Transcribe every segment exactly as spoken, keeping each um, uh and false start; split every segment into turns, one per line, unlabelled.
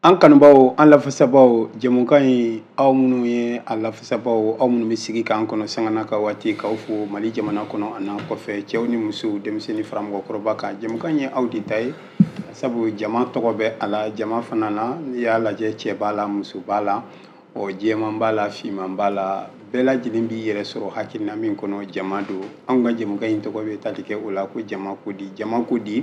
An kanubaw an lafasabaw jamukan ye aw minnu ye a lafasabaw aw minnu bɛ sigi k'an kɔnɔ sangana ka waati k'aw fo Mali jamana kɔnɔ a n'an kɔfɛ cɛw ni musow denmisɛnnin fara mɔgɔkɔrɔba kan jamukan ye aw de ta ye sabu jama tɔgɔ bɛ a la jama fana na n'i y'a lajɛ cɛ b'a la muso b'a la ɔ jɛman b'a la finman b'a la bɛɛ lajɛlen b'i yɛrɛ sɔrɔ hakilina min kɔnɔ jama don anw ka jamukan in tɔgɔ bɛ tali kɛ o la ko jama ko di jama ko di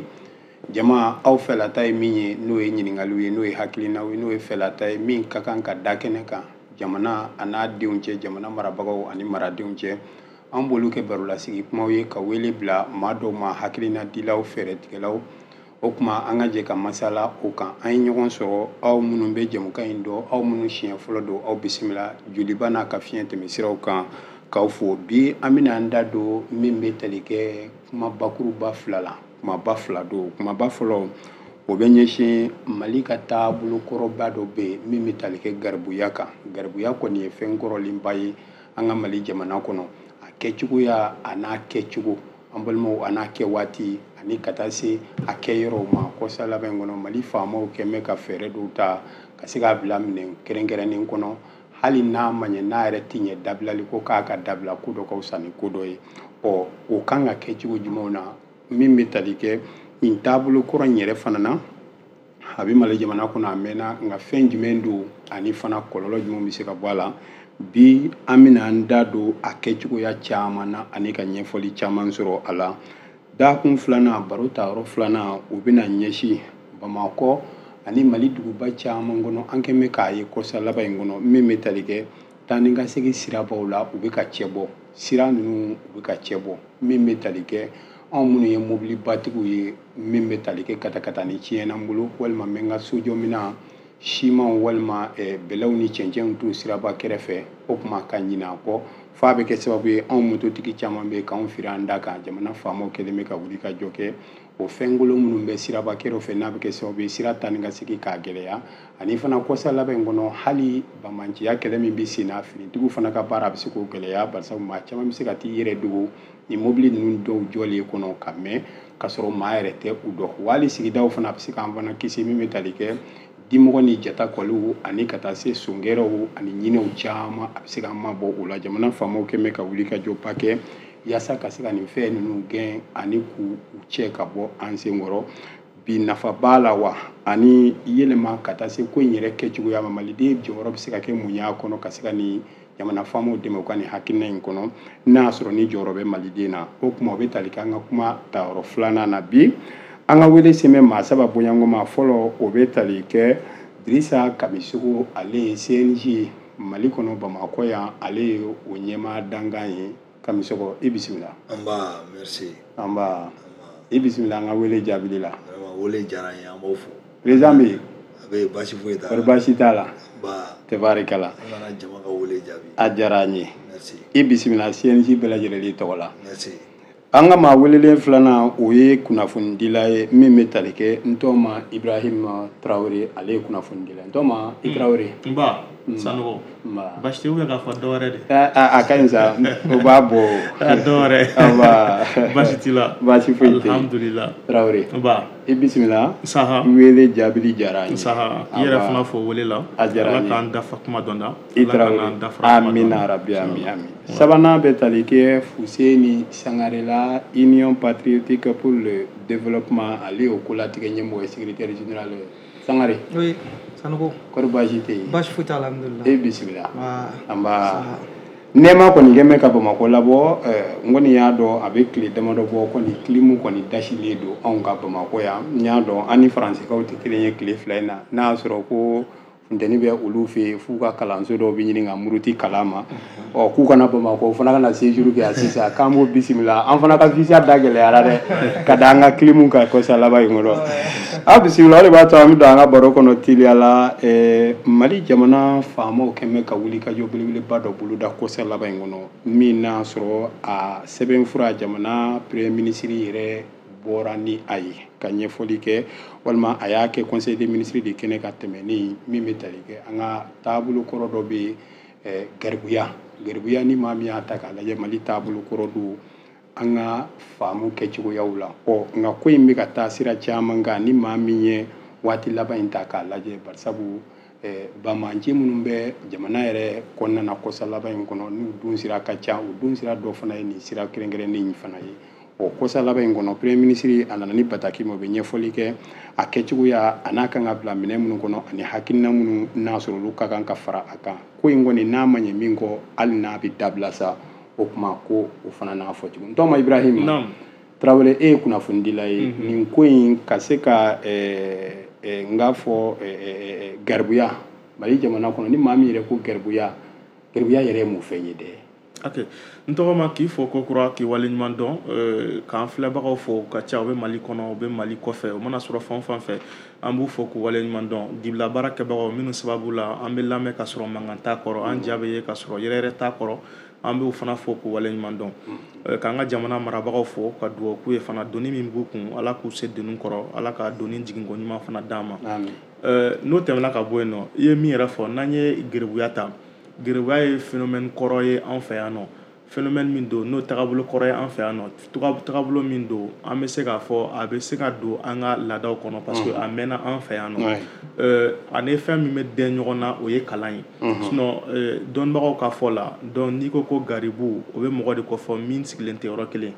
jama aw fɛlata ye min ye n'o ye ɲininkaliw ye n'o ye hakilinaw ye n'o ye fɛlata ye min ka kan ka da kɛnɛ kan jamana a n'a denw cɛ jamana marabagaw ani maradenw cɛ an b'olu kɛ barolasigi kumaw ye ka wele bila maa dɔw ma hakilina dilaw fɛɛrɛtigɛlaw o tuma an ka jɛ ka masala o kan an ye ɲɔgɔn sɔrɔ aw minnu bɛ jamukan in dɔn aw minnu siɲɛ fɔlɔ don aw bisimila joliba n'a ka fiɲɛ tɛmɛ siraw kan k'aw fo bi an bɛna an da don min bɛ tali kɛ kuma bakuruba fila la kumaba fila don kumaba fɔlɔ o bɛ ɲɛsin Mali ka taabolo kɔrɔba dɔ bɛ yen min bɛ tali kɛ garibuya kan garibuya kɔni ye fɛn kɔrɔlenba ye an ka Mali jamana kɔnɔ a kɛcogoya a n'a kɛcogo an balimaw a n'a kɛ waati ani ka taa se a kɛ yɔrɔw ma kɔsa laban kɔnɔ Mali faamaw kɛn bɛ ka fɛɛrɛ dɔw ta ka se k'a bila minɛn kɛrɛnkɛrɛnnen kɔnɔ hali n'a ma ɲɛ n'a yɛrɛ tɛ ɲɛ dabilali ko k'a ka dabila ko dɔ ka fisa ni ko dɔ ye ɔ o kan ka kɛ cogo jumɛnw na min bɛ tali kɛ nin taabolo kɔrɔ in yɛrɛ fana na a bɛ Mali jamana kɔnɔ a mɛnna nka fɛn jumɛn don ani fana kɔlɔlɔ jumɛn bɛ se ka bɔ a la bi an bɛna an da don a kɛcogoya caman na ani ka ɲɛfɔli caman sɔrɔ a la dakun filanan baro ta yɔrɔ filanan o bɛna ɲɛsin Bamakɔ ani Mali duguba caman kɔnɔ an kɛn bɛ k'a ye kɔsa laban in kɔnɔ min bɛ tali kɛ taa ni ka segin sirabaw la u bɛ ka cɛ bɔ sira ninnu u bɛ ka cɛ bɔ min bɛ tali kɛ anw minnu ye mobilibatigiw ye min bɛ tali kɛ katakata ni tiɲɛna bolo walima n bɛ n ka sojɔminɛn simanw walima bɛlɛw ni cɛncɛnw to siraba kɛrɛfɛ o tuma ka ɲinɛ a kɔ f'a bɛ kɛ sababu ye anw mototigi caman bɛ k'anw firi an da kan jamana faamaw kɛlen bɛ ka wuli ka jɔ kɛ o fɛnkolon minnu bɛ siraba kɛrɛfɛ n'a bɛ kɛ sababu ye sira taa ni ka segin k'a gɛlɛya ani fana kɔsa laban in kɔnɔ hali bamanciya kɛlɛ min bɛ sen na finitigiw fana ka baara a bɛ se k'o gɛlɛya barisa maa caman bɛ se ka t'i yɛrɛ dogo ni mobili ninnu dɔw jɔlen kɔnɔ ka mɛn ka sɔrɔ maa yɛrɛ tɛ u dɔn wali sigidaw fana a bɛ se k'an fana kisi min bɛ tali kɛ dimɔgɔ ni jatakɔliw ani ka taa se songɛrɛw ani ɲinɛw caman a bɛ se k'an mabɔ o la jamana faamaw kɛn bɛ ka wuli ka jɔba kɛ yaasa ka se ka nin fɛn ninnu gɛn ani k'u cɛ ka bɔ an senkɔrɔ bi nafa b'a la wa ani yɛlɛma ka taa se ko in yɛrɛ kɛcogoya ma maliden jɔyɔrɔ bɛ se ka kɛ mun y'a kɔnɔ ka se ka nin jamana faamaw dɛmɛ u ka nin hakilina in kɔnɔ n'a y'a sɔrɔ ni jɔyɔrɔ bɛ maliden na o kuma o bɛ tali kɛ an ka kuma tayɔrɔ filanan na bi an ka wele sen bɛ maa saba bonyanko ma fɔlɔ o bɛ tali kɛ Dirisa Kamisogo ale ye C N J Mali kɔnɔ Bamakɔ yan ale ye o ɲɛmaa dankan ye Kamisogo i bisimila.
Anba merci.
Anba i bisimila an ka wele jaabili la.
Vraiment wele diyara n ye an b'aw fo.
Président bɛ yen.
A bɛ yen baasi foyi t'a la.
Kɔri baasi t'a la.
Ba.
Tabarikala.
An nana jama ka wele jaabi.
A diyara an ye.
Merci.
I bisimila C N J bɛɛ lajɛlen tɔgɔ la.
Merci.
An ka maa welelen filanan o ye kunnafonidila ye min bɛ tali kɛ n tɔgɔma Ibrahima Traoré ale ye kunnafonidila n tɔgɔma i Traoré.
N ba Sanogo. N ba baasi tɛ ou bien k'a fɔ dɔ wɛrɛ de.
A a ka ɲi sa o b'a bɔ.
A dɔ wɛrɛ.
Anba
baasi t'i la.
Baasi foyi tɛ yen.
Alhamdulila.
Traoré.
N ba.
I bisimila.
Saha.
Wele jaabili diyara an ye.
Saha i yɛrɛ fana fɔ wele la.
A diyara an ye.
Ala k'an dafa kuma dɔ la.
I Traoré. Amina rabi ami ami. Sabanan bɛ tali kɛ Fuseni Sangarela Union patriotique pour le développement ale y'o ko latigɛ ɲɛmɔgɔ ye secrétaire général Sangare.
Oui, Sanogo.
Kɔri baasi tɛ yen.
Baasi foyi t'a la alhamdulillah.
E bisimila.
Waa.
Anba. Nɛma kɔni kɛn bɛ ka Bamakɔ labɔ n kɔni y'a dɔn a bɛ tile damadɔ bɔ kɔni kilimu kɔni dasilen don anw ka Bamakɔ yan n y'a dɔn an ni faransikaw tɛ kelen ye tile fila in na n'a y'a sɔrɔ ko funtɛni bɛ olu fɛ yen f'u ka kalanso dɔw bɛ ɲini ka muruti kalan ma ɔ k'u kana Bamakɔ u fana kana séjour kɛ yan sisan k'an b'o bisimila an fana ka visa da gɛlɛyara dɛ ka da an ka kilimu kan kɔsa laban in kɔnɔ a bisimila o de b'a to an bɛ don an ka baro kɔnɔ teliya la Mali jamana faamaw kɛn bɛ ka wuli ka jɔ belebeleba dɔ boloda kɔsa laban in kɔnɔ min n'a sɔrɔ a sɛbɛnfura jamana premier ministre yɛrɛ bɔra ni a ye ka ɲɛfɔli kɛ walima a y'a kɛ conseil des ministres de kɛnɛ ka tɛmɛ ni min bɛ tali kɛ an ka taabolo kɔrɔ dɔ bɛ yen garibuya garibuya ni maa min y'a ta k'a lajɛ Mali taabolo kɔrɔ don an ka faamu kɛcogoyaw la ɔ nka ko in bɛ ka taa sira caman kan ni maa min ye waati laban in ta k'a lajɛ bari sabu bamanje minnu bɛ jamana yɛrɛ kɔnɔna na kɔsa laban in kɔnɔ n'u dun sira ka ca o dun sira dɔ fana ye nin sira kɛrɛnkɛrɛnnen in fana ye o kɔsa laban in kɔnɔ premier ministre a nana ni bataki ma o bɛ ɲɛfɔli kɛ a kɛcogoya a n'a kan ka bila minɛ minnu kɔnɔ ani hakilina minnu n'a sɔrɔ olu ka kan ka fara a kan ko in kɔni n'a ma ɲɛ min kɔ hali n'a bɛ dabila sa o kuma ko o fana n'a fɔ cogo n tɔma Ibrahima Tarawele e ye kunnafonidila ye nin ko in ka se ka n k'a fɔ garibuya Mali jamana kɔnɔ ni maa min yɛrɛ ko garibuya garibuya yɛrɛ ye mun fɛn ye dɛ
ok n tɔgɔ ma k'i fɔ ko kura k'i waleɲuman dɔn k'an filɛbagaw fɔ ka ca u bɛ Mali kɔnɔ u bɛ Mali kɔfɛ o mana sɔrɔ fan o fan fɛ an b'u fɔ k'u waleɲuman dɔn dibila baara kɛbagaw minnu sababu la an bɛ lamɛn ka sɔrɔ mankan t'a kɔrɔ an ja bɛ ye ka sɔrɔ yɛrɛ yɛrɛ t'a kɔrɔ an b'u fana fɔ k'u waleɲuman dɔn k'an ka jamana marabagaw fɔ ka dugawu k'u ye fana doni min b'u kun Ala k'u se doni kɔrɔ Ala ka doni jiginko ɲuman fana d'an ma n'o tɛmɛna ka bɔ yen nɔ i ye min yɛrɛ fɔ n'an ye garibuya ta garibuya ye phénomène kɔrɔ ye an fɛ yan nɔ phénomène min don n'o tagabolo kɔrɔ ye an fɛ yan nɔ tagabolo min don an bɛ se k'a fɔ a bɛ se ka don an ka laadaw kɔnɔ parce que a mɛnna an fɛ yan nɔ ani fɛn min bɛ dɛn ɲɔgɔn na o ye kalan ye sinon dɔnnibagaw ka fɔ la donc n'i ko ko garibu o bɛ mɔgɔ de kofɔ min sigilen tɛ yɔrɔ kelen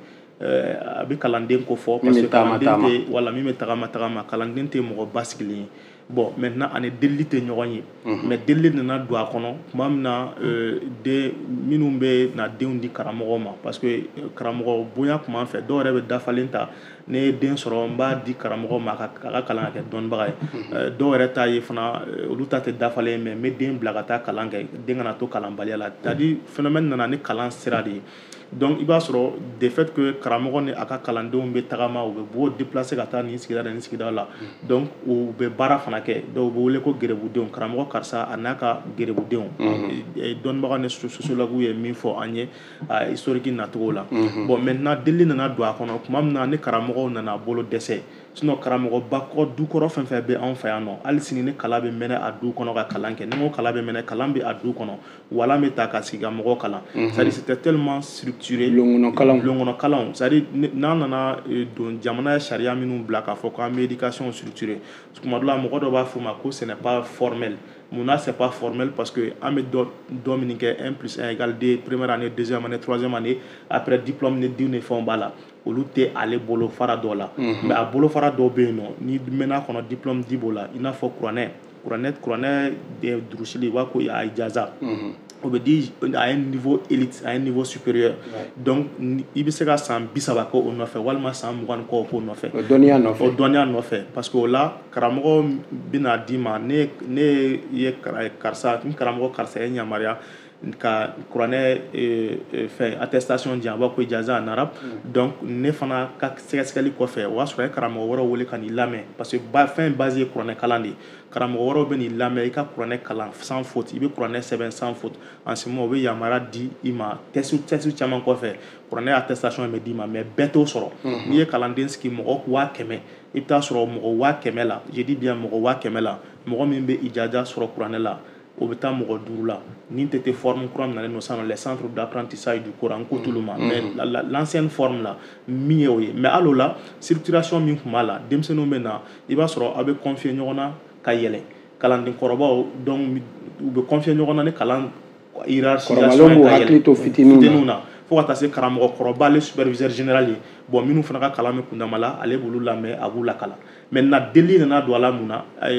a bɛ kalanden ko fɔ parce que kalanden tɛ wala min bɛ tagama tagama kalanden tɛ mɔgɔ ba sigilen ye bon maintenant ani delili tɛ ɲɔgɔn ye mais delili nana don a kɔnɔ tuma min na den minnu bɛ na denw di karamɔgɔw ma parce que karamɔgɔ bonya tun b'an fɛ dɔw yɛrɛ bɛ dafalen ta ne ye den sɔrɔ n b'a di karamɔgɔw ma a ka kalan ka kɛ dɔnnibaga ye dɔw yɛrɛ ta ye fana olu ta tɛ dafalen mais n bɛ den bila ka taa kalan kɛ den kana to kalanbaliya la c'est à dire phénomène nana ni kalan sira de ye donc i b'a sɔrɔ de fait que karamɔgɔ ni a ka kalandenw bɛ tagama u bɛ bɔ déplacer ka taa nin sigida nin sigida la donc u bɛ baara fana kɛ dɔw bɛ wele ko gɛrɛbudenw karamɔgɔ karisa a n'a ka gɛrɛbudenw dɔnnibaga ni sociologue ye min fɔ an ye historique nacogo la bon maintenant delili nana don a kɔnɔ tuma min na ni karamɔgɔw nana bolo dɛsɛ sinon karamɔgɔba kɔ du kɔrɔ fɛn fɛn bɛ anw fɛ yan nɔ hali sini ni kala bɛ mɛnɛ a du kɔnɔ ka kalan kɛ ni ko kala bɛ mɛnɛ kalan bɛ a du kɔnɔ walan bɛ ta ka sigi ka mɔgɔw kalan c'est à dire c'était tellement structuré bulon kɔnɔ kalanw c'est à dire n'an nana don jamana ye sariya minnu bila k'a fɔ k'an bɛ éducation structurée tuma dɔ la mɔgɔ dɔ b'a fɔ ma ko ce n'est pas formel munna c'est pas formel parce que an bɛ dɔ min kɛ un plus un égale deux première année deuxième année troisième année après diplôme ni diw ni fɛnw b'a la olu tɛ ale bolo fara dɔ la mais a bolo fara dɔw bɛ yen nɔ ni mɛnna kɔnɔ diplôme di b'o la i n'a fɔ kuranɛ kuranɛ kuranɛ durusili u b'a ko a ijaza o bɛ di à un niveau élite à un niveau supérieur donc i bɛ se ka san bi saba kɛ o nɔfɛ walima san mugan ni kɔ k'o nɔfɛ
o dɔnniya nɔfɛ
o dɔnniya nɔfɛ parce que o la karamɔgɔ bɛna d'i ma ne ne ye karisa ni karamɔgɔ karisa ye yamaruya ka kuranɛ fɛn attestation di yan a b'a ko ijaza en arabe donc ne fana ka sɛgɛsɛgɛli kɔfɛ o y'a sɔrɔ a ye karamɔgɔ wɛrɛw wele ka n'i lamɛn parce que fɛn base ye kuranɛ kalan de ye karamɔgɔ wɛrɛw bɛ n'i lamɛn i ka kuranɛ kalan sans faute i bɛ kuranɛ sɛbɛn sans faute en ce moment o bɛ yamaruya di i ma test test caman kɔfɛ kuranɛ attestation bɛ d'i ma mais bɛɛ t'o sɔrɔ n'i ye kalanden sigi mɔgɔ waa kɛmɛ i bɛ taa sɔrɔ mɔgɔ waa kɛmɛ la je dis bien mɔgɔ waa kɛmɛ la mɔgɔ min bɛ ijaza sɔrɔ kuranɛ la o bɛ taa mɔgɔ duuru la ni tɛ forme kura min nalen don sisan les centres d'apprentissage du Coran ko t'olu ma mais l'ancienne forme la min ye o ye mais hali o la structuration min tun b'a la denmisɛnninw bɛ na i b'a sɔrɔ aw bɛ confier ɲɔgɔn na ka yɛlɛ kalanden kɔrɔbaw donc u bɛ confier ɲɔgɔn na ni kalan hiérarchisation ye ka yɛlɛ fitininw na fo ka taa se karamɔgɔ kɔrɔba ale superviseur général ye bon minnu fana ka kalan bɛ kundama la ale b'olu lamɛn a b'u lakala maintenant deli nana don a la mun na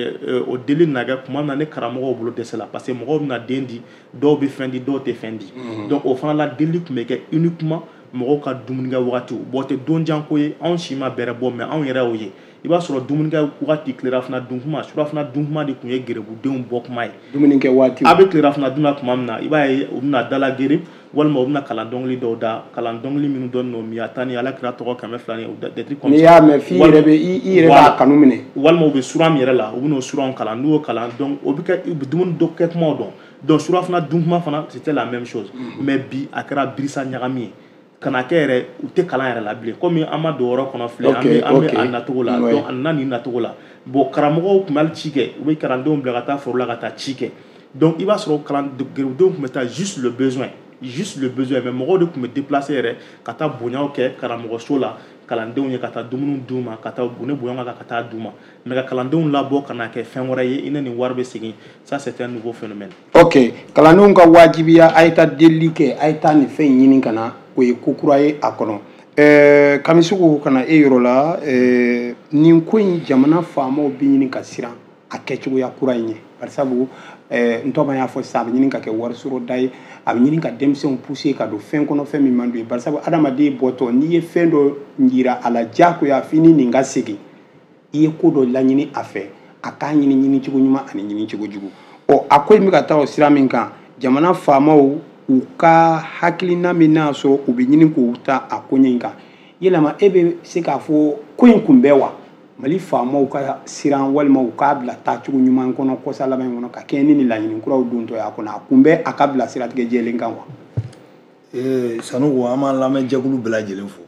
o deli nana kɛ tuma min na ne karamɔgɔw bolo dɛsɛ la parce que mɔgɔw bɛna den di dɔw bɛ fɛn di dɔw tɛ fɛn di donc o fana la deli tun bɛ kɛ uniquement mɔgɔw ka dumunikɛ wagatiw bon o tɛ don janko ye anw si ma bɛrɛ bɔ mais anw yɛrɛ y'o ye i b'a sɔrɔ dumunikɛ wagati tilelafana duntuma surafana duntuma de tun ye gɛrɛbudenw bɔ kuma ye
dumunikɛ waati
a bɛ tilelafana dun na tuma min na i b'a ye u bɛna dala gere walima u bɛna kalan dɔnkili dɔw da kalan dɔnkili minnu dɔn n'o mi a taa ni ala kira tɔgɔ kɛmɛ fila ni des trucs comme ça
n'i y'a mɛn f'i yɛrɛ bɛ i yɛrɛ b'a kanu minɛ
walima u bɛ suran min yɛrɛ la u bɛn'o suranw kalan n'u y'o kalan donc o bɛ kɛ u bɛ dumuni dɔ kɛ kumaw dɔn donc surafana dun kuma fana c'était la même chose mais bi a kɛra birisa ɲagami ye kana kɛ yɛrɛ u tɛ kalan yɛrɛ la bilen komi an ma don yɔrɔ kɔnɔ filɛ an bɛ an bɛ a nacogo la donc a nana nin nacogo la bon karamɔgɔw tun bɛ hali ci kɛ u bɛ kalandenw bila ka taa foro la ka taa ci kɛ donc i b'a sɔrɔ kalan gɛrɛbudenw tun bɛ taa juste le besoin juste le besoin mais mɔgɔw de tun bɛ déplacer yɛrɛ ka taa bonyaw kɛ karamɔgɔso la kalandenw ye ka taa dumuni d'u ma ka taa u ni bonya ka ka taa d'u ma mais ka kalandenw labɔ ka na kɛ fɛn wɛrɛ ye i ni nin wari bɛ segin ça c'est un nouveau phénomène.
ok kalandenw ka wajibiya a ye taa delili kɛ a ye taa nin fɛn ɲini ka na o ye ko kura ye a kɔnɔ ɛɛ kamisugu ka na e yɔrɔ la ɛɛ nin ko in jamana faamaw bɛ ɲini ka siran a kɛcogoya kura in ye barisabu ɛɛ n tɔgɔ y'a fɔ sisan a bɛ ɲini ka kɛ warisɔrɔda ye a bɛ ɲini ka denmisɛnw pousser ka don fɛn kɔnɔ fɛn min man d'u ye barisabu adamaden bɔtɔ n'i ye fɛn dɔ yira a la diyagoya f'i ni nin ka segin i ye ko dɔ laɲini a fɛ a k'a ɲini ɲini cogo ɲuman ani ɲini cogo jugu ɔ a ko in bɛ ka taa o sira min kan jamana faamaw u ka hakilina min n'a sɔrɔ u bɛ ɲini k'u ta a ko ɲɛ kan yɛlɛma e bɛ se k'a fɔ ko in kun bɛ wa mali faamaw ka siran walima u k'a bila taacogo ɲuman kɔnɔ kɔsa laban in kɔnɔ ka kɛ ni nin laɲini kuraw dontɔ ye a kɔnɔ a kun bɛ a ka bila siratigɛ jɛlen kan wa.
ee Sanogo an b'an lamɛn jɛkulu bɛɛ lajɛlen fo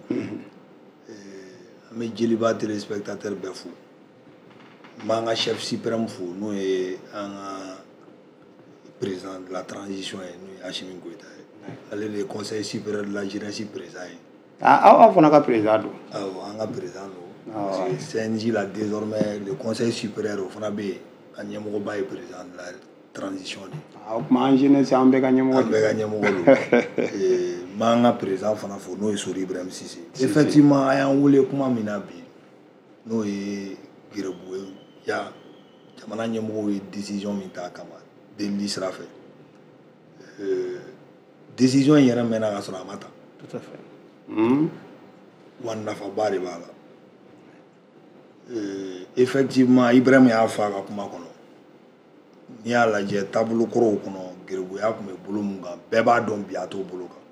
an bɛ jeliba téléspectateur bɛɛ fo n b'an ka chef suprême fo n'o ye an ka président de la transition ye n'o ye Asimi Goyita ye ale de ye conseil supérieur de la jeunesse président ye.
ah aw fana ka président don.
awɔ an ka président don. parce que C N J la désormais le conseil supérieur o fana bɛ yen a ɲɛmɔgɔba ye président de la transition de.
o tuma an jeunesse an bɛɛ ka ɲɛmɔgɔ.
an bɛɛ ka ɲɛmɔgɔ don n b'an ka président fana fo n'o ye Sori Ibrahim Sise. effectivement a y'an wele kuma min na bi n'o ye Gerebu ye ya jamana ɲɛmɔgɔw ye décision min ta a kama delili sira fɛ décision in yɛrɛ mɛnna ka sɔrɔ a ma ta.
tout à fait.
wa nafaba de b'a la. Euh, effectivement Ibrahim y'a fɔ a ka kuma kɔnɔ n'i y'a lajɛ taabolo kɔrɔw kɔnɔ Gerebuya tun bɛ bolo min kan bɛɛ b'a dɔn bi a t'o bolo kan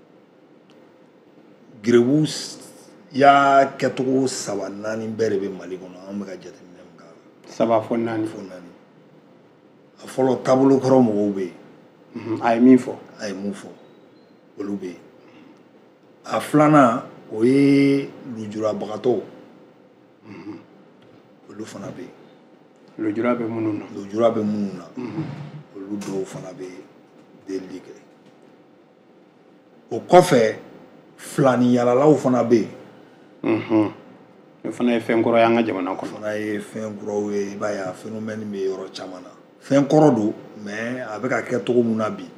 Gerebu y'a kɛcogo saba naani bɛɛ de bɛ Mali kɔnɔ an bɛ ka jateminɛ min k'a la.
saba fɔ naani.
fɔ naani a fɔlɔ taabolo kɔrɔ mɔgɔw bɛ yen.
a ye min fɔ.
a ye mun fɔ olu bɛ yen a filanan o ye lujurabagatɔw. olu fana bɛ yen.
lujura bɛ minnu na.
lujura bɛ minnu na. olu dɔw fana bɛ delili kɛ. o kɔfɛ filaniyalalaw fana bɛ yen.
o fana ye fɛn kɔrɔ ye an ka jamana kɔnɔ.
o fana ye fɛn kɔrɔw ye i b'a ye a phénomène bɛ yɔrɔ caman na. fɛn kɔrɔ don mais a bɛ ka kɛ cogo min na bi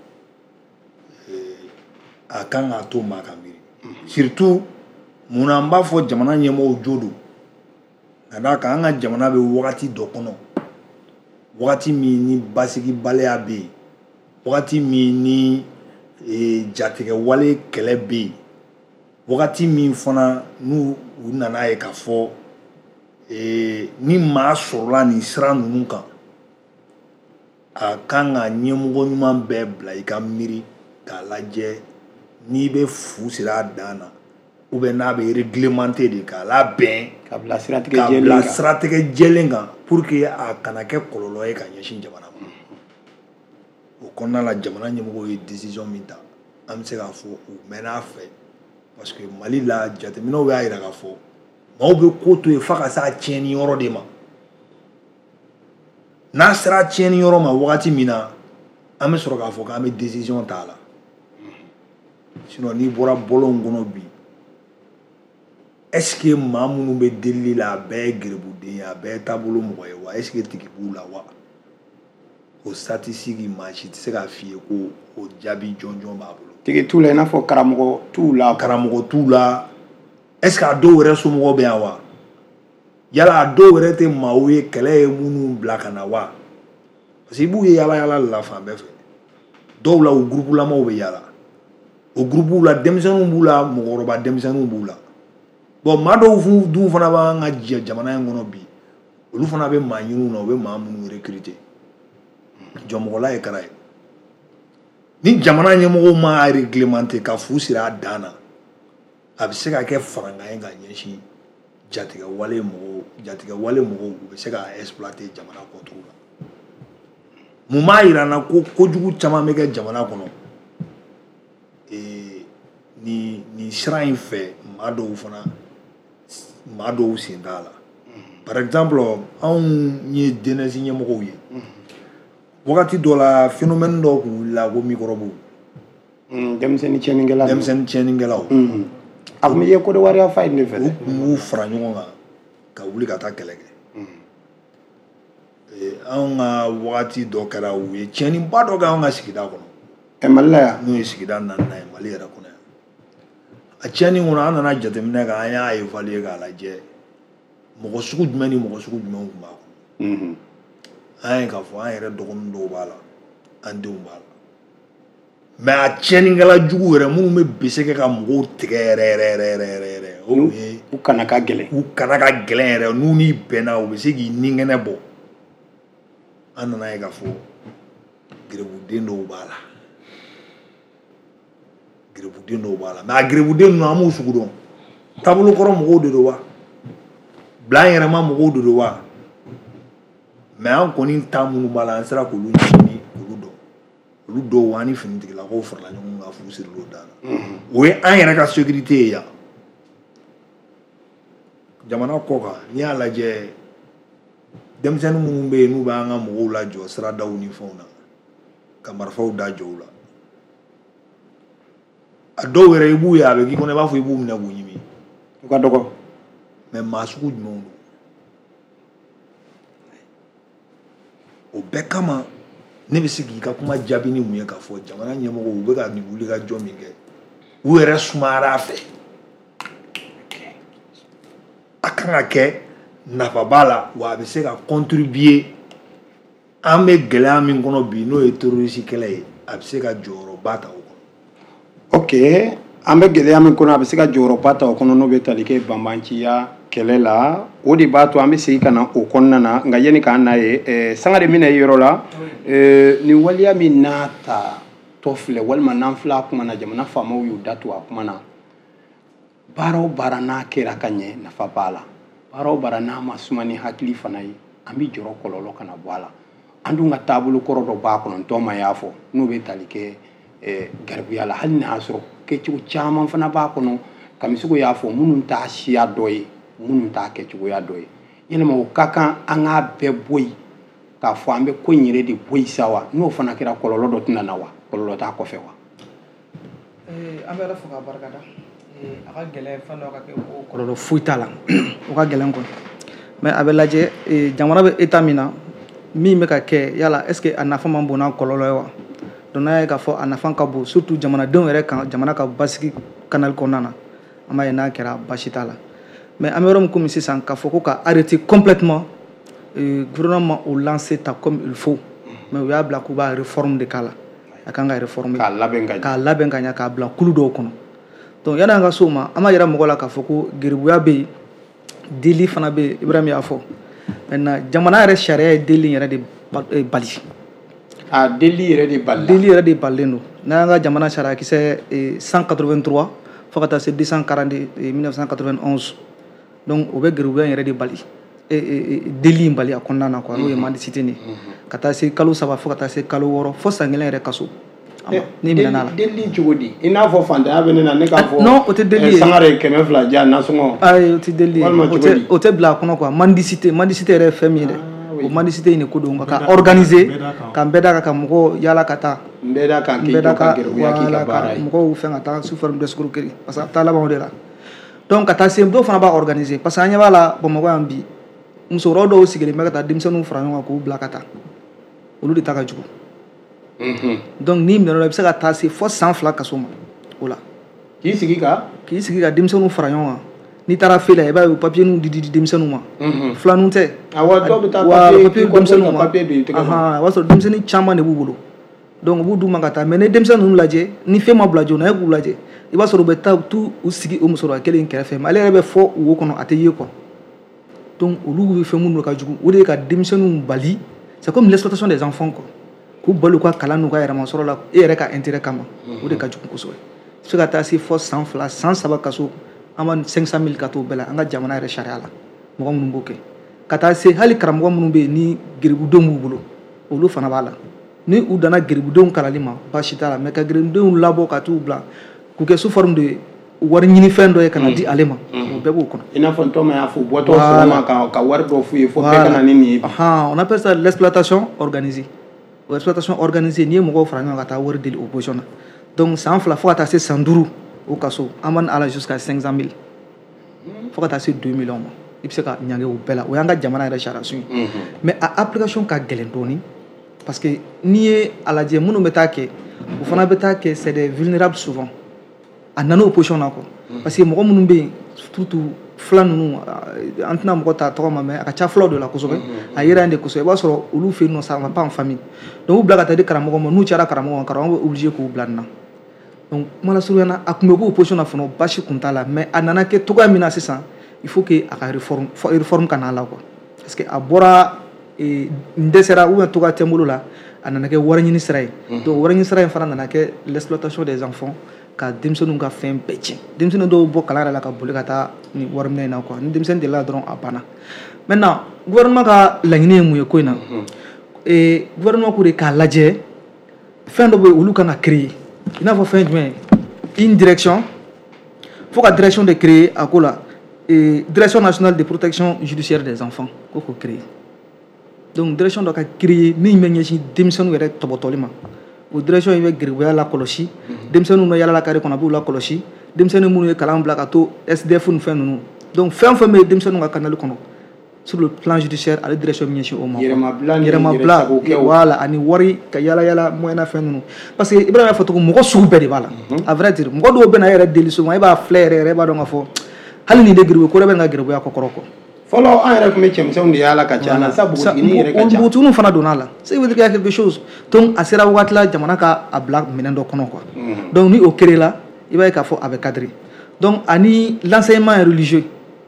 a kan k'a to maa ka miiri. surtout munna n b'a fɔ jamana ɲɛmɔgɔw jo don. ka d'a kan an ka jamana bɛ wagati dɔ kɔnɔ wagati min ni basigibaliya bɛ yen wagati min ni jatigɛwale kɛlɛ bɛ yen wagati min fana n'u u nana ye k'a fɔ ni maa sɔrɔla nin sira ninnu kan a kan ka ɲɛmɔgɔ ɲuman bɛɛ bila i ka miiri k'a lajɛ n'i bɛ fu sira a dan na ou bien n'a bɛ réglementé de k'a labɛn
ka bila siratigɛ
jɛlen kan pour que a kana kɛ kɔlɔlɔ ye ka ɲɛsin jamana ma. o kɔnɔna la jamana ɲɛmɔgɔw ye décision min ta an bɛ se k'a fɔ u mɛnna a fɛ parce que Mali la jateminɛw y'a jira k'a fɔ maaw bɛ ko to yen f'a ka s'a tiɲɛni yɔrɔ de ma n'a sera tiɲɛni yɔrɔ ma wagati min na an bɛ sɔrɔ k'a fɔ k'an bɛ décision ta a la sinon n'i bɔra bɔlɔn kɔnɔ bi est-ce que maa minnu bɛ delili la a bɛɛ ye Gerebuden ye a bɛɛ ye taabolo mɔgɔ ye wa est-ce que tigi b'u la wa o statistique maa si tɛ se k'a f'i ye ko o jaabi jɔnjɔn b'a bolo.
tigi t'u la i n'a fɔ karamɔgɔ t'u la.
karamɔgɔ t'u la est-ce que a dɔw yɛrɛ somɔgɔw bɛ yan wa yala a dɔw yɛrɛ tɛ maaw ye kɛlɛ ye minnu bila ka na wa parce que i b'u ye yala yala de la fan bɛɛ fɛ dɔw la o groupe lamaw bɛ yala o groupe la denmisɛnninw b'u la mɔgɔkɔrɔba denmisɛnninw b'u la. bon maa dɔw dun fana b'an ka jamana in kɔnɔ bi olu fana bɛ maa ɲiniw na u bɛ maa minnu recruter jɔnmɔgɔla ye kara ye ni jamana ɲɛmɔgɔw ma réglementé ka fu siri a dan na a bɛ se ka kɛ farankan ye ka ɲɛsin jatigɛwale mɔgɔw jatigɛwale mɔgɔw u bɛ se ka exploiter jamana kɔnɔna la mun b'a jira n na ko kojugu caman bɛ kɛ jamana kɔnɔ ni ni sira in fɛ maa dɔw fana maa dɔw sen t'a la par exemple anw ye jeunesse ɲɛmɔgɔw ye wagati dɔ la phénomène dɔ tun wulila ko microbe
denmisɛnnin tiɲɛnikɛlaw
denmisɛnnin tiɲɛnikɛlaw
a kun bɛ ye Côte d'Ivoire fa in de fɛ
u kun b'u fara ɲɔgɔn kan ka wuli ka taa kɛlɛ kɛ anw ka wagati dɔ kɛra u ye tiɲɛniba dɔ kɛ anw ka sigida kɔnɔ
ɛ Mali la yan
n'o ye sigida naaninan ye Mali yɛrɛ kɔnɔ yan a tiɲɛni kɔnɔ an nana jateminɛ kɛ an y'a évaluer k'a lajɛ mɔgɔ sugu jumɛn ni mɔgɔ sugu jumɛn kun b'a kɔnɔ an ye k'a fɔ an yɛrɛ dɔgɔnin dɔw b'a la an denw b'a la mais a tiɲɛnikɛla jugu yɛrɛ minnu bɛ bese kɛ ka mɔgɔw tigɛ yɛrɛ yɛrɛ yɛrɛ yɛrɛ yɛrɛ yɛrɛ o kun ye
u kana ka gɛlɛn
u kana ka gɛlɛn yɛrɛ n'u ni bɛnna u bɛ se k'i ninkɛnɛ bɔ an nana ye k'a fɔ gerebuden dɔw b'a la gerebuden dɔw b'a la mais a gerebuden ninnu an b'u sugu dɔn taabolo kɔrɔ mɔgɔw de don wa bila an yɛrɛma mɔgɔw de don wa mais an kɔni ta minnu b'a la an sera k'olu ɲini olu dɔn olu dɔw an ni finitigilakaw farala ɲɔgɔn kan f'u sirila o da la o ye an yɛrɛ ka sécurité ye yan jamana kɔ kan n'i y'a lajɛ denmisɛnnin minnu bɛ yen n'u b'an ka mɔgɔw lajɔ siradaw ni fɛnw na ka marifaw da jɔ u la a dɔw yɛrɛ i b'u ye a bɛ k'i kɔnɔ i b'a fɔ i b'u minɛ k'u ɲimi
u ka dɔgɔ
mais maa sugu jumɛnw don o bɛɛ kama ne bɛ se k'i ka kuma jaabi ni mun ye k'a fɔ jamana ɲɛmɔgɔw u bɛ ka nin wulikajɔ min kɛ u yɛrɛ sumayara a fɛ a kan ka kɛ nafa b'a la wa a bɛ se ka contribuer an bɛ gɛlɛya min kɔnɔ bi n'o ye terroriste kɛlɛ ye a bɛ se ka jɔyɔrɔba ta o kɔnɔ.
ok an bɛ gɛlɛya min kɔnɔ a bɛ se ka jɔyɔrɔba ta o kɔnɔ n'o bɛ tali kɛ banbanciya kɛlɛ la o de b'a to an bɛ segin ka na o kɔnɔna na nka yanni k'an n'a ye ɛɛ Sangare min na ye yɔrɔ la ɛɛ nin waleya min n'a ta tɔ filɛ walima n'an filɛ a kuma na jamana faamaw y'u da to a kuma na baara o baara n'a kɛra ka ɲɛ nafa b'a la baara o baara n'a ma suma ni hakili fana ye an bɛ jɔrɔ kɔlɔlɔ kana bɔ a la an dun ka taabolo kɔrɔ dɔ b'a kɔnɔ ntɔ ma y'a fɔ n'o bɛ tali kɛ ɛɛ garibuya la hali n'a sɔrɔ kɛcogo caman fana b'a kɔnɔ Kamisiko y'a fɔ minnu t'a siya dɔ ye minnu t'a kɛcogoya dɔ ye yɛlɛma o ka kan an k'a bɛɛ bɔ yen k'a fɔ an bɛ ko in yɛrɛ de bɔ yen sa wa n'o fana kɛra kɔlɔlɔ dɔ tɛna na wa kɔlɔlɔ t'a kɔfɛ wa.
an bɛ Ala fo k'a barikada a ka gɛlɛn fɛn dɔ ka kɛ ko kɔlɔlɔ foyi t'a la o ka gɛlɛn kɔni mais a bɛ lajɛ jamana bɛ état min na min bɛ ka kɛ yala est ce que a nafa man bon n'a kɔlɔlɔ ye wa donc n'a ye k'a fɔ a nafa ka bon surtout jamanadenw yɛrɛ kan jamana ka basigi canal kɔnɔna na an b'a ye n'a kɛra basi t'a la mais an bɛ yɔrɔ min komi sisan k'a fɔ ko ka arrêter complètement gouvernement o lancé ta comme il faut mais u y'a bila k'u b'a réforme de k'a la a kan ka réformer
k'a labɛn ka ɲɛ
k'a labɛn ka ɲɛ k'a bila kulu dɔw kɔnɔ donc yanni an ka se o ma an b'a yira mɔgɔw la k'a fɔ ko geribuya bɛ yen deli fana bɛ yen Ibrahima y'a fɔ maintenant jamana yɛrɛ sariya ye deli yɛrɛ de bali
a deli yɛrɛ de bali
deli yɛrɛ de balilen don n'an ka jamana sariya kisɛ cent quatre-vingt-trois fo ka taa se deux cent quarante mille neuf cent quatre-vingt-onze donc o bɛ geribuya yɛrɛ de bali deli in bali a kɔnɔna na quoi n'o ye mendicité nin ka taa se kalo saba fo ka taa se kalo wɔɔrɔ fo san kelen yɛrɛ kaso ni minɛna la
deli cogo di i n'a fɔ fantanya bɛ ne na ne k'a fɔ
non o tɛ deli ye
Sangare kɛmɛ fila di a nasɔngɔ
ayi o tɛ deli ye
walima cogo di
o tɛ bila a kɔnɔ quoi mendicité mendicité yɛrɛ ye fɛn min ye dɛ o mendicité in de ko don ka organiser ka n bɛɛ da kan ka mɔgɔw yaala ka taa
n bɛɛ da kan k'i jɔ ka geribuya k'i ka baara ye
mɔgɔw fɛn ka taa sous forme d'escroquerie parce que a bɛ taa laban o de la donc ka taa se dɔw fana b'a organiser parce que an ɲɛ b'a la Bamakɔ yan bi musokɔrɔba dɔw sigilen bɛ ka taa denmisɛnninw fara ɲɔgɔn kan k'u bila ka taa olu de ta ka jugu donc n'i minɛna i bɛ se ka taa se fo san fila kaso ma o la
k'i sigi ka
k'i sigi ka denmisɛnninw fara ɲɔgɔn kan n'i taara fɛ la i b'a ye o papier ninw di di denmisɛnninw ma filaninw tɛ
awɔ dɔw bɛ taa
papier denmisɛnninw ma o b'a sɔrɔ denmisɛnnin caman de b'u bolo donc u b'u d'u ma ka taa mais ni denmisɛnnin ninnu lajɛ ni fɛn ma bila joona e k'u lajɛ i b'a sɔrɔ u bɛ taa tu u sigi o musokɔrɔba kelen in kɛrɛfɛ mais ale yɛrɛ bɛ fɔ wo kɔnɔ a tɛ ye quoi donc olu bɛ fɛn minnu ka jugu o de ye ka denmisɛnninw bali c'est comme l'exploitation des enfants quoi k'u bali u ka kalan n'u ka yɛrɛmasɔrɔ la e yɛrɛ ka intérêt kama o de ka jugu kosɛbɛ fo ka taa se fo san fila san saba kaso an b'a cinq cent mille ka t'o bɛɛ la an ka jamana yɛrɛ sariya la mɔgɔ minnu b'o kɛ ka taa se hali karamɔgɔ minnu bɛ yen ni geribudenw b'u bolo olu fana b'a la ni u danna geribudenw kalali ma baasi t'a la mais ka geribudenw labɔ ka t'u bila k'u kɛ sous forme de wari ɲini fɛn dɔ ye ka na di ale ma o bɛɛ b'o kɔnɔ
i n'a fɔ ntɔma y'a fɔ bɔtɔ sɔgɔma ka ka wari dɔ f'u ye fo bɛɛ ka na ni nin ye
on appelle ça l'exploitation organisée l'exploitation organisée n'i ye mɔgɔw fara ɲɔgɔn kan ka taa wari deli opposition na donc san fila fo ka taa se san duuru au kaso an b'an ala jusqu'à cinq cent mille fo ka taa se deux millions ma i bɛ se ka ɲange o bɛɛ la o y'an ka jamana yɛrɛ sariya sun ye mais a application ka gɛlɛn dɔɔni parce que n'i ye a lajɛ minnu bɛ taa kɛ o fana bɛ taa kɛ c'est des vulnérables souvent a nana o position na quoi parce que mɔgɔ minnu bɛ yen surtout fila ninnu an tɛna mɔgɔ ta tɔgɔ ma mais a ka ca fulaw de la kosɛbɛ a yera yen de kosɛbɛ i b'a sɔrɔ olu fɛ yen nɔ ça va pas en famille donc u bila ka taa di karamɔgɔ ma n'u cayara karamɔgɔ ma karamɔgɔ bɛ obligé k'u bila nin na donc kuma la surunya na a tun bɛ k'o position na fana basi kun t'a la mais a nana kɛ cogoya min na sisan il faut que a ka réforme réforme ka na la quoi parce que a bɔra n dɛsɛra ou bien cogoya tɛ n bolo la a nana kɛ wari ɲini sira ye donc wari ɲini sira in fana nana kɛ l'exploitation des enfants ka denmisɛnninw ka fɛn bɛɛ tiɲɛ denmisɛnnin dɔw bɔ kalan yɛrɛ la ka boli ka taa ni wari minɛ in na quoi ni denmisɛnnin delila dɔrɔn a banna maintenant gouvernement ka laɲini ye mun ye ko in na ee gouvernement ko de k'a lajɛ fɛn dɔ bɛ yen olu kan ka créer i n'a fɔ fɛn jumɛn une direction fo ka direction de créer a ko la ee direction nationale de protection judiciaire des enfants ko k'o créer donc direction dɔ ka créer min bɛ ɲɛsin denmisɛnninw yɛrɛ tɔbɔtɔli ma o direction in bɛ garibuya la kɔlɔsi denmisɛnninw bɛ yalala kare kɔnɔ a b'u la kɔlɔsi denmisɛnnin minnu ye kalan bila ka to S D F ni fɛn ninnu donc fɛn fɛn bɛ denmisɛnninw ka kanali kɔnɔ sur le plan judiciaire ale direction min ɲɛsin o ma yɛrɛmabila voilà ani wari ka yala yala moyen na fɛn ninnu parce que Ibrahima y'a fɔ cogo mɔgɔ sugu bɛɛ de b'a la à vrai dire mɔgɔ dɔw bɛ na yɛrɛ deli souvent i b'a filɛ yɛrɛ yɛrɛ i b'a dɔn ka fɔ hali nin de garibu ko de bɛ n ka garibuya kɔkɔrɔ kɔ
fɔlɔ an yɛrɛ tun bɛ cɛmisɛnw de yala ka ca na sa bogotigini yɛrɛ ka ca
bogotigininw fana donna a la c'est veut dire qu'il y a quelque chose donc a sera waati la jamana ka a bila minɛn dɔ kɔnɔ quoi donc ni o kéré la i b'a ye k'a fɔ a bɛ cadrer donc ani l'enseignement religieux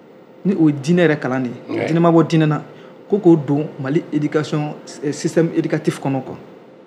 ni o ye diinɛ yɛrɛ kalan de ye diinɛ ma bɔ diinɛ na ko k'o don Mali éducation système éducatif kɔnɔ quoi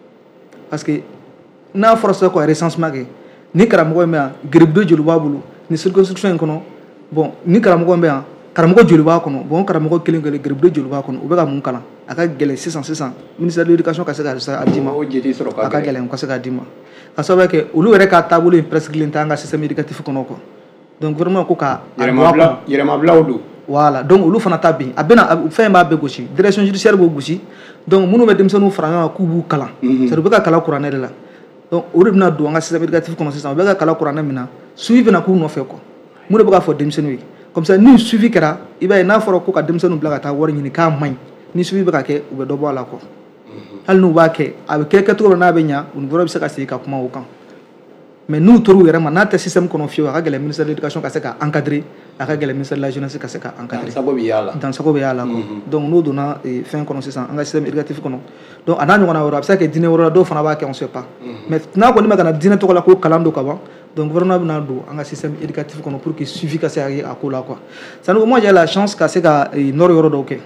parce que n'a fɔra sisan ko a recensement kɛ ni karamɔgɔ in bɛ yan garibudenw joli b'a bolo ni circonscription in kɔnɔ bon ni karamɔgɔ in bɛ yan karamɔgɔ joli b'a kɔnɔ bon karamɔgɔ kelen kelen garibudenw joli b'a kɔnɔ u bɛ ka mun kalan a ka gɛlɛn sisan sisan ministère de l'éducation ka se ka a d'i ma a ka gɛlɛn ka se k'a d'i ma ka sababu kɛ olu yɛrɛ ka taabolo in presque tɛ an ka système éducatif kɔnɔ quoi donc vraiment ko ka
yɛrɛmabilaw don
voilà donc olu fana ta bin a bɛna fɛn b'a bɛɛ gosi direction judiciaire b'o gosi donc minnu bɛ denmisɛnninw fara ɲɔgɔn kan k'u b'u kalan c'est à dire u bɛ ka kalan kuranɛ de la donc o de bɛna don an ka système éducatif kɔnɔ sisan u bɛ ka kalan kuranɛ min na suivi bɛna k'u nɔfɛ quoi mun de bɛ k'a fɔ denmisɛnninw ye comme ça ni suivi kɛra i b'a ye n'a fɔra ko ka denmisɛnninw bila ka taa wari ɲini k'a man ɲi ni suivi bɛ ka kɛ u bɛ dɔ bɔ a la quoi hali n'u b'a kɛ a bɛ kɛ kɛcogo dɔ n'a bɛ ɲa u bɛ se ka segin ka kuma o kan mais n'u tor'u yɛrɛ ma n'a tɛ système kɔnɔ fiyewu a ka gɛlɛn ministère de l'éducation ka se ka encadrer a ka gɛlɛn ministère de la jeunesse ka se ka encadrer
dansago bɛ y'a la
dansago bɛ y'a la quoi donc n'o donna fɛn kɔnɔ sisan an ka système éducatif kɔnɔ donc a n'a ɲɔgɔnna wɛrɛ a bɛ se ka kɛ diinɛ wɛrɛ la dɔw fana b'a kɛ on sait pas mais n'a kɔni bɛ ka na diinɛ tɔgɔ la ko kalan don ka ban donc gouvernement bɛna don an ka système éducatif kɔnɔ pour que suivi ka se ka kɛ a ko la quoi c'est à dire moi j'ai la chance ka se ka nɔrɔ yɔrɔ dɔw kɛ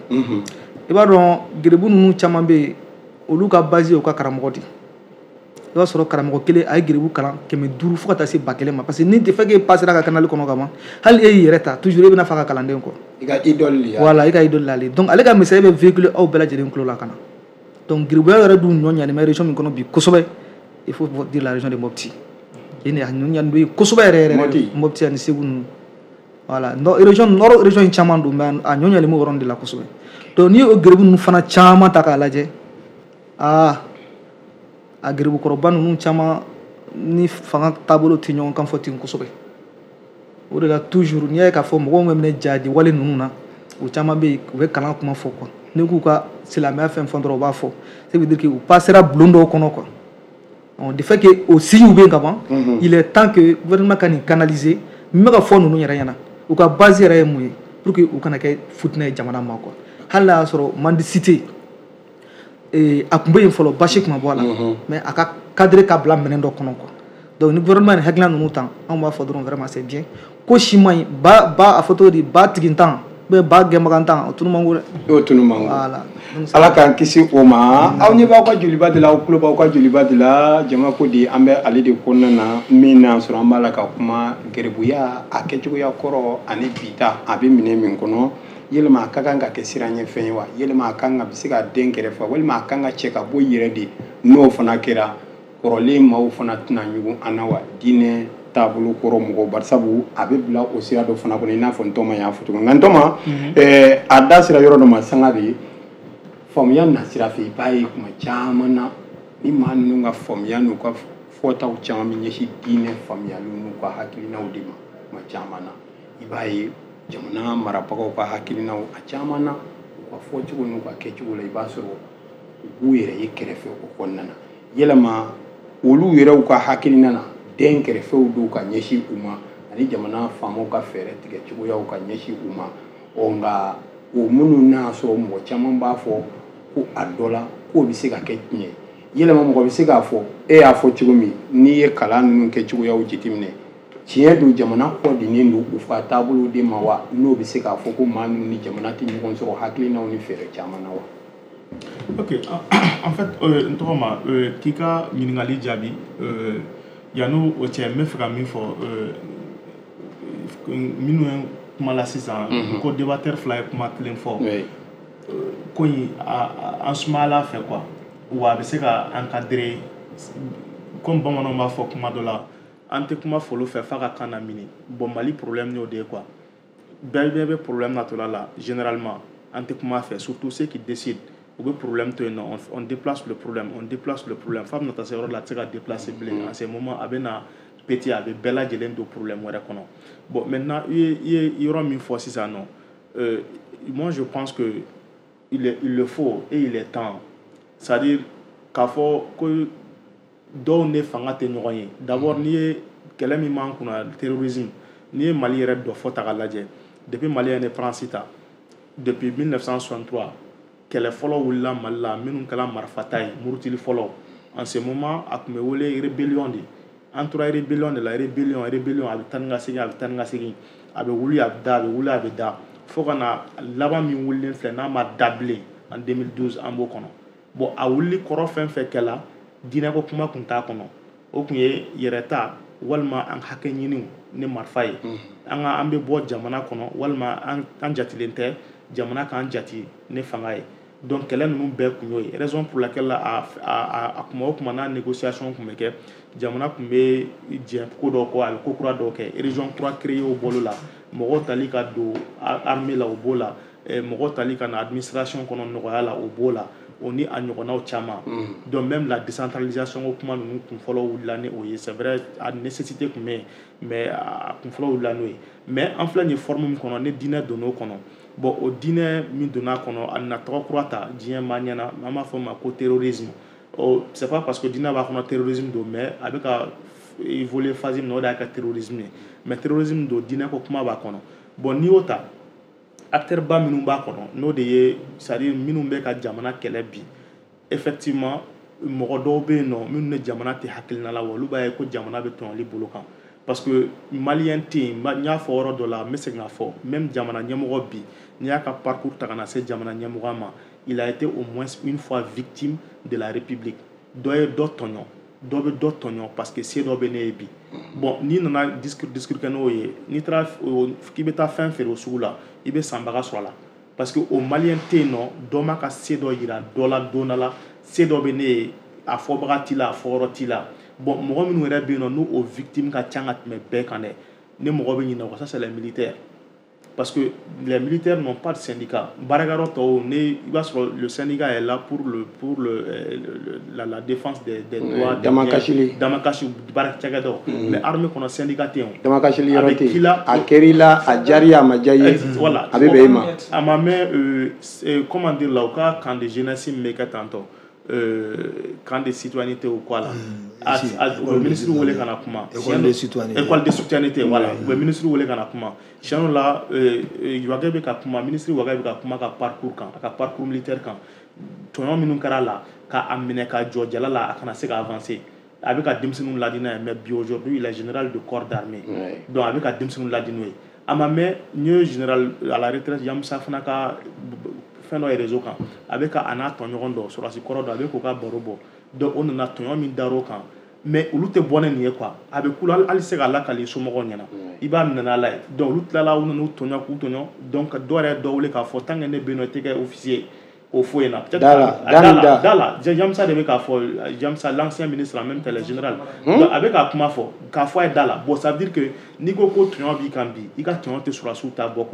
i b'a dɔn garibu ninnu caman bɛ yen olu ka base ye u ka karamɔgɔ de i b'a sɔrɔ karamɔgɔ kelen a ye garibu kalan kɛmɛ duuru fo ka taa se ba kelen ma parce que ni de fait que e passera ka kanali kɔnɔ ka ban hali e y'i yɛrɛ ta toujours e bɛna fa ka kalanden kɔ
i ka idole de
voilà i ka idole l'ale donc ale ka misali bɛ véhiculer aw bɛɛ lajɛlen tulo la ka na donc garibuya yɛrɛ dun ɲɔ ɲanimɛ région min kɔnɔ bi kosɛbɛ il faut dire la région de Mopti yen a ɲɔ ɲanimɛ yen kosɛbɛ yɛrɛ yɛrɛ Mopti ani Segu ninnu voilà région nord région in caman don mais a ɲɔ ɲanimɛ o yɔrɔnin de la kosɛbɛ donc n'i ye o garibu ninnu fana caman ta k'a lajɛ aa a garibukɔrɔba ninnu caman ni fanga taabolo tɛ ɲɔgɔn kan fɔ ten kosɛbɛ o de la toujours n'i y'a ye k'a fɔ mɔgɔw bɛ minɛ jadi wale ninnu na o caman bɛ yen u bɛ kalan kuma fɔ quoi ni k'u ka silamɛya fɛn fɛn dɔrɔn u b'a fɔ ça veut dire que u passera bulon dɔw kɔnɔ quoi de fait que o sigiw bɛ yen ka ban il est temps que gouvernement ka nin canaliser min bɛ ka fɔ ninnu yɛrɛ ɲɛna u ka base yɛrɛ ye mun ye pour que u kana kɛ fitinɛ ye jamana ma quoi hali n'a y'a sɔrɔ mendicité a tun bɛ yen fɔlɔ basi tun ma bɔ a la mais a ka cadre ka bila minɛn dɔ kɔnɔ quoi donc ni gouvernement ni hakilina ninnu ta anw b'a fɔ dɔrɔn vraiment c'est bien ko si man ɲi ba ba a fɔ cogo di ba tigintan ou ba gɛnbagantan o tunu man go dɛ
o tunu man go
voilà
ala k'an kisi o ma aw ɲɛ b'aw ka joliba de la aw tulo b'aw ka joliba de la jama ko di an bɛ ale de kɔnɔna na min n'a sɔrɔ an b'a la ka kuma garibuya a kɛcogoya kɔrɔ ani bita a bɛ minɛ min kɔnɔ yɛlɛma a ka kan ka kɛ siranɲɛfɛn ye wa yɛlɛma a kan ka bɛ se ka den kɛrɛfɛ walima a kan ka cɛ ka bɔ yɛrɛ de n'o fana kɛra kɔrɔlen maaw fana tɛna ɲugun an na wa diinɛ taabolo kɔrɔ mɔgɔw barisabu a bɛ bila o sira dɔ fana kɔnɔ i n'a fɔ ntɔma y'a fɔ cogo min nka ntɔma a da sera yɔrɔ dɔ ma Sangare faamuya na sira fɛ i b'a ye kuma caman na ni maa ninnu ka faamuya n'u ka fɔtaw caman bɛ ɲɛsin diinɛ faamuyali n'u ka hakilinaw de ma ma caman na i b'a ye jamana marabagaw ka hakilinaw a caman na u ka fɔcogo n'u ka kɛcogo la i b'a sɔrɔ u b'u yɛrɛ ye kɛrɛfɛ o kɔnɔna na yɛlɛma olu yɛrɛw ka hakilina na den kɛrɛfɛw dɔw ka ɲɛsin u ma ani jamana faamaw ka fɛɛrɛ tigɛ cogoyaw ka ɲɛsin u ma ɔ nka o minnu n'a sɔrɔ mɔgɔ caman b'a fɔ ko a dɔ la k'o bɛ se ka kɛ tiɲɛ yɛlɛma mɔgɔ bɛ se k'a fɔ e y'a fɔ cogo min n'i ye kalan ninnu kɛ cogoyaw jateminɛ tiɲɛ don jamana kɔdilen don u fa taabolo de ma wa n'o bɛ se k'a fɔ ko maa ninnu ni jamana tɛ ɲɔgɔn sɔrɔ hakilinaw ni fɛɛrɛ caman na wa.
Ok, en fait euh, n tɔgɔ ma euh, k'i ka ɲininkali jaabi euh, yanni o cɛ n bɛ fɛ ka min fɔ euh, minnu ye kuma la sisan ko débatteur fila ye kuma kelen fɔ ko in an sumala fɛ quoi wa a bɛ se ka encadrer comme bamananw b'a fɔ kuma dɔ la an tɛ kuma folo fɛ f'a ka kan na mini bon Mali problème y'o de ye quoi bɛɛ bɛɛ bɛ problème natɔla la généralement an tɛ kuma fɛ surtout ceux qui décident u bɛ problème to yen nɔ on déplace le problème on déplace le problème f'a bɛna taa se yɔrɔ la a tɛ se ka déplacer bilen en ce moment a bɛ na péter a bɛ bɛɛ lajɛlen don problème wɛrɛ kɔnɔ bon maintenant i ye i ye yɔrɔ min fɔ sisan nɔ euh, moi je pense que il est il le faut et il est temps c'est-à-dire k'a fɔ ko dɔw ne fanga tɛ ɲɔgɔn ye d'abord n'i ye kɛlɛ min b'an kunna terrorisme n'i ye Mali yɛrɛ dɔ fɔ ta ka lajɛ depuis Mali ye indépendance ta depuis mille neuf cent soixante-trois kɛlɛ fɔlɔ wulila Mali la minnu kɛla marifata ye murutili fɔlɔ en ce moment a tun bɛ wele rébellion de an tora rébellion de la rébellion rébellion a bɛ taa ni ka segin a bɛ taa ni ka segin a bɛ wuli a bɛ da a bɛ wuli a bɛ da fo ka na laban min wulilen filɛ n'a ma da bilen en deux mille douze an b'o kɔnɔ bon a wulili kɔrɔ fɛn fɛn kɛla diinɛko kuma tun t'a kɔnɔ o tun ye yɛrɛta walima an hakɛ ɲiniw ni marifa ye an ka an bɛ bɔ jamana kɔnɔ walima an jatilen tɛ jamana k'an jati ni fanga ye donc kɛlɛ ninnu bɛɛ kun y'o ye raison pour laquelle a a kuma o kuma n'a négociation kun bɛ kɛ jamana kun bɛ jɛ ko dɔw kɔ a bɛ ko kura dɔw kɛ région kura créé o bolo la mɔgɔw tali ka don armée la o b'o la mɔgɔw tali ka na administration kɔnɔ nɔgɔya la o b'o la o ni a ɲɔgɔnnaw caman donc même la décentralisation o kuma ninnu kun fɔlɔ wulila ni o ye c'est vrai a nécessité kun bɛ yen mais a kun fɔlɔ wulila n'o ye mais an filɛ nin ye forme min kɔnɔ ni diinɛ donn'o kɔnɔ bon o diinɛ min donn'a kɔnɔ a nana tɔgɔ kura ta diɲɛ maa ɲɛna an b'a fɔ o ma ko terrorisme o c'est pas parce que diinɛ b'a kɔnɔ terrorisme don mais a bɛ ka évoluer phase min na o de y'a kɛ terrorisme ye mais terrorisme don diinɛ ko kuma b'a kɔnɔ bon n'i y'o ta acteur ba minnu b'a kɔnɔ n'o de ye c'est à dire minnu bɛ ka jamana kɛlɛ bi effectivement mɔgɔ dɔw bɛ yen nɔ minnu ni jamana tɛ hakilina la wa olu b'a ye ko jamana bɛ tɔɲɔli bolo kan parce que maliyɛn tɛ yen n y'a fɔ yɔrɔ dɔ la n bɛ segin k'a fɔ même jamana ɲɛmɔgɔ bi n'i y'a ka parcours ta ka na se jamana ɲɛmɔgɔ ma il a été au moins une fois victime de la république dɔ ye dɔ tɔɲɔ dɔ bɛ dɔ tɔɲɔ parce que se dɔ bɛ ne ye bi bon n'i nana discours discours kɛ n'o ye n'i taara k'i bɛ taa fɛn feere o sugu la i bɛ sanbaga sɔrɔ a la parce que o maliyɛn tɛ yen nɔ dɔ ma ka se dɔ yira dɔ la don dɔ la se dɔ bɛ ne ye a fɔbaga t'i la a fɔyɔrɔ t'i la bon mɔgɔ minnu yɛrɛ bɛ yen nɔ n'o o victime ka ca ka tɛmɛ bɛɛ kan dɛ ni mɔgɔ bɛ ɲinɛ o kan ça c'est les militaires parce que les militaires n'ont pas de syndicat baarakɛyɔrɔ tɔw ne i b'a sɔrɔ le syndicat est là pour le pour le, euh, le la, la défense des des droits
damakasili
damakasi baara cakɛdaw mais armée kɔnɔ syndicat tɛ yen o
damakasili yɔrɔ tɛ yen a kɛr'i la a diyar'i ye a ma diya i ye
voilà
a bɛ bɛn i ma
a ma mɛn comment dire la u ka camp de jeunesse min bɛ kɛ tantɔ camp de citoyenneté ou quoi là u bɛ ministre wele ka na kuma
école de citoyenneté
école de citoyenneté voilà u bɛ ministre wele ka na kuma siɲɛ dɔ la Wagɛ bɛ ka kuma ministre Wagɛ bɛ ka kuma ka parcours kan a ka parcours militaire kan tɔɲɔ minnu kɛra a la k'a minɛ ka jɔ jala la a kana se ka avancer a bɛ ka denmisɛnninw ladi n'a ye mais bi aujourd'hui il est général de corps d'armée donc a bɛ ka denmisɛnninw ladi n'o ye a ma mɛn n ye général à la retraite Yamusa fana ka fɛn dɔ ye réseau kan a bɛ ka a n'a tɔɲɔgɔn dɔ sɔrɔdasi kɔrɔ dɔ a bɛ k'o ka baro bɔ donc o nana tɔɲɔ min dar'o kan mais olu tɛ bɔ ni nin ye quoi a bɛ kula hali se ka lakali somɔgɔw ɲɛna i b'a minɛ n'ala ye donc olu tilala u nana u tɔɲɔ k'u tɔɲɔ donc dɔw yɛrɛ dɔw wele k'a fɔ tant que ne bɛ yen nɔ i tɛ kɛ officier o fo yen na
da la
da la Yamusa de bɛ k'a fɔ Yamusa l'ancien ministre en même temps le général donc a bɛ k'a kuma fɔ k'a fɔ a ye da la bon ça veut dire que n'i ko ko tɔɲɔ b'i kan bi i ka tɔɲɔ tɛ sɔrɔdasiw ta bɔ quoi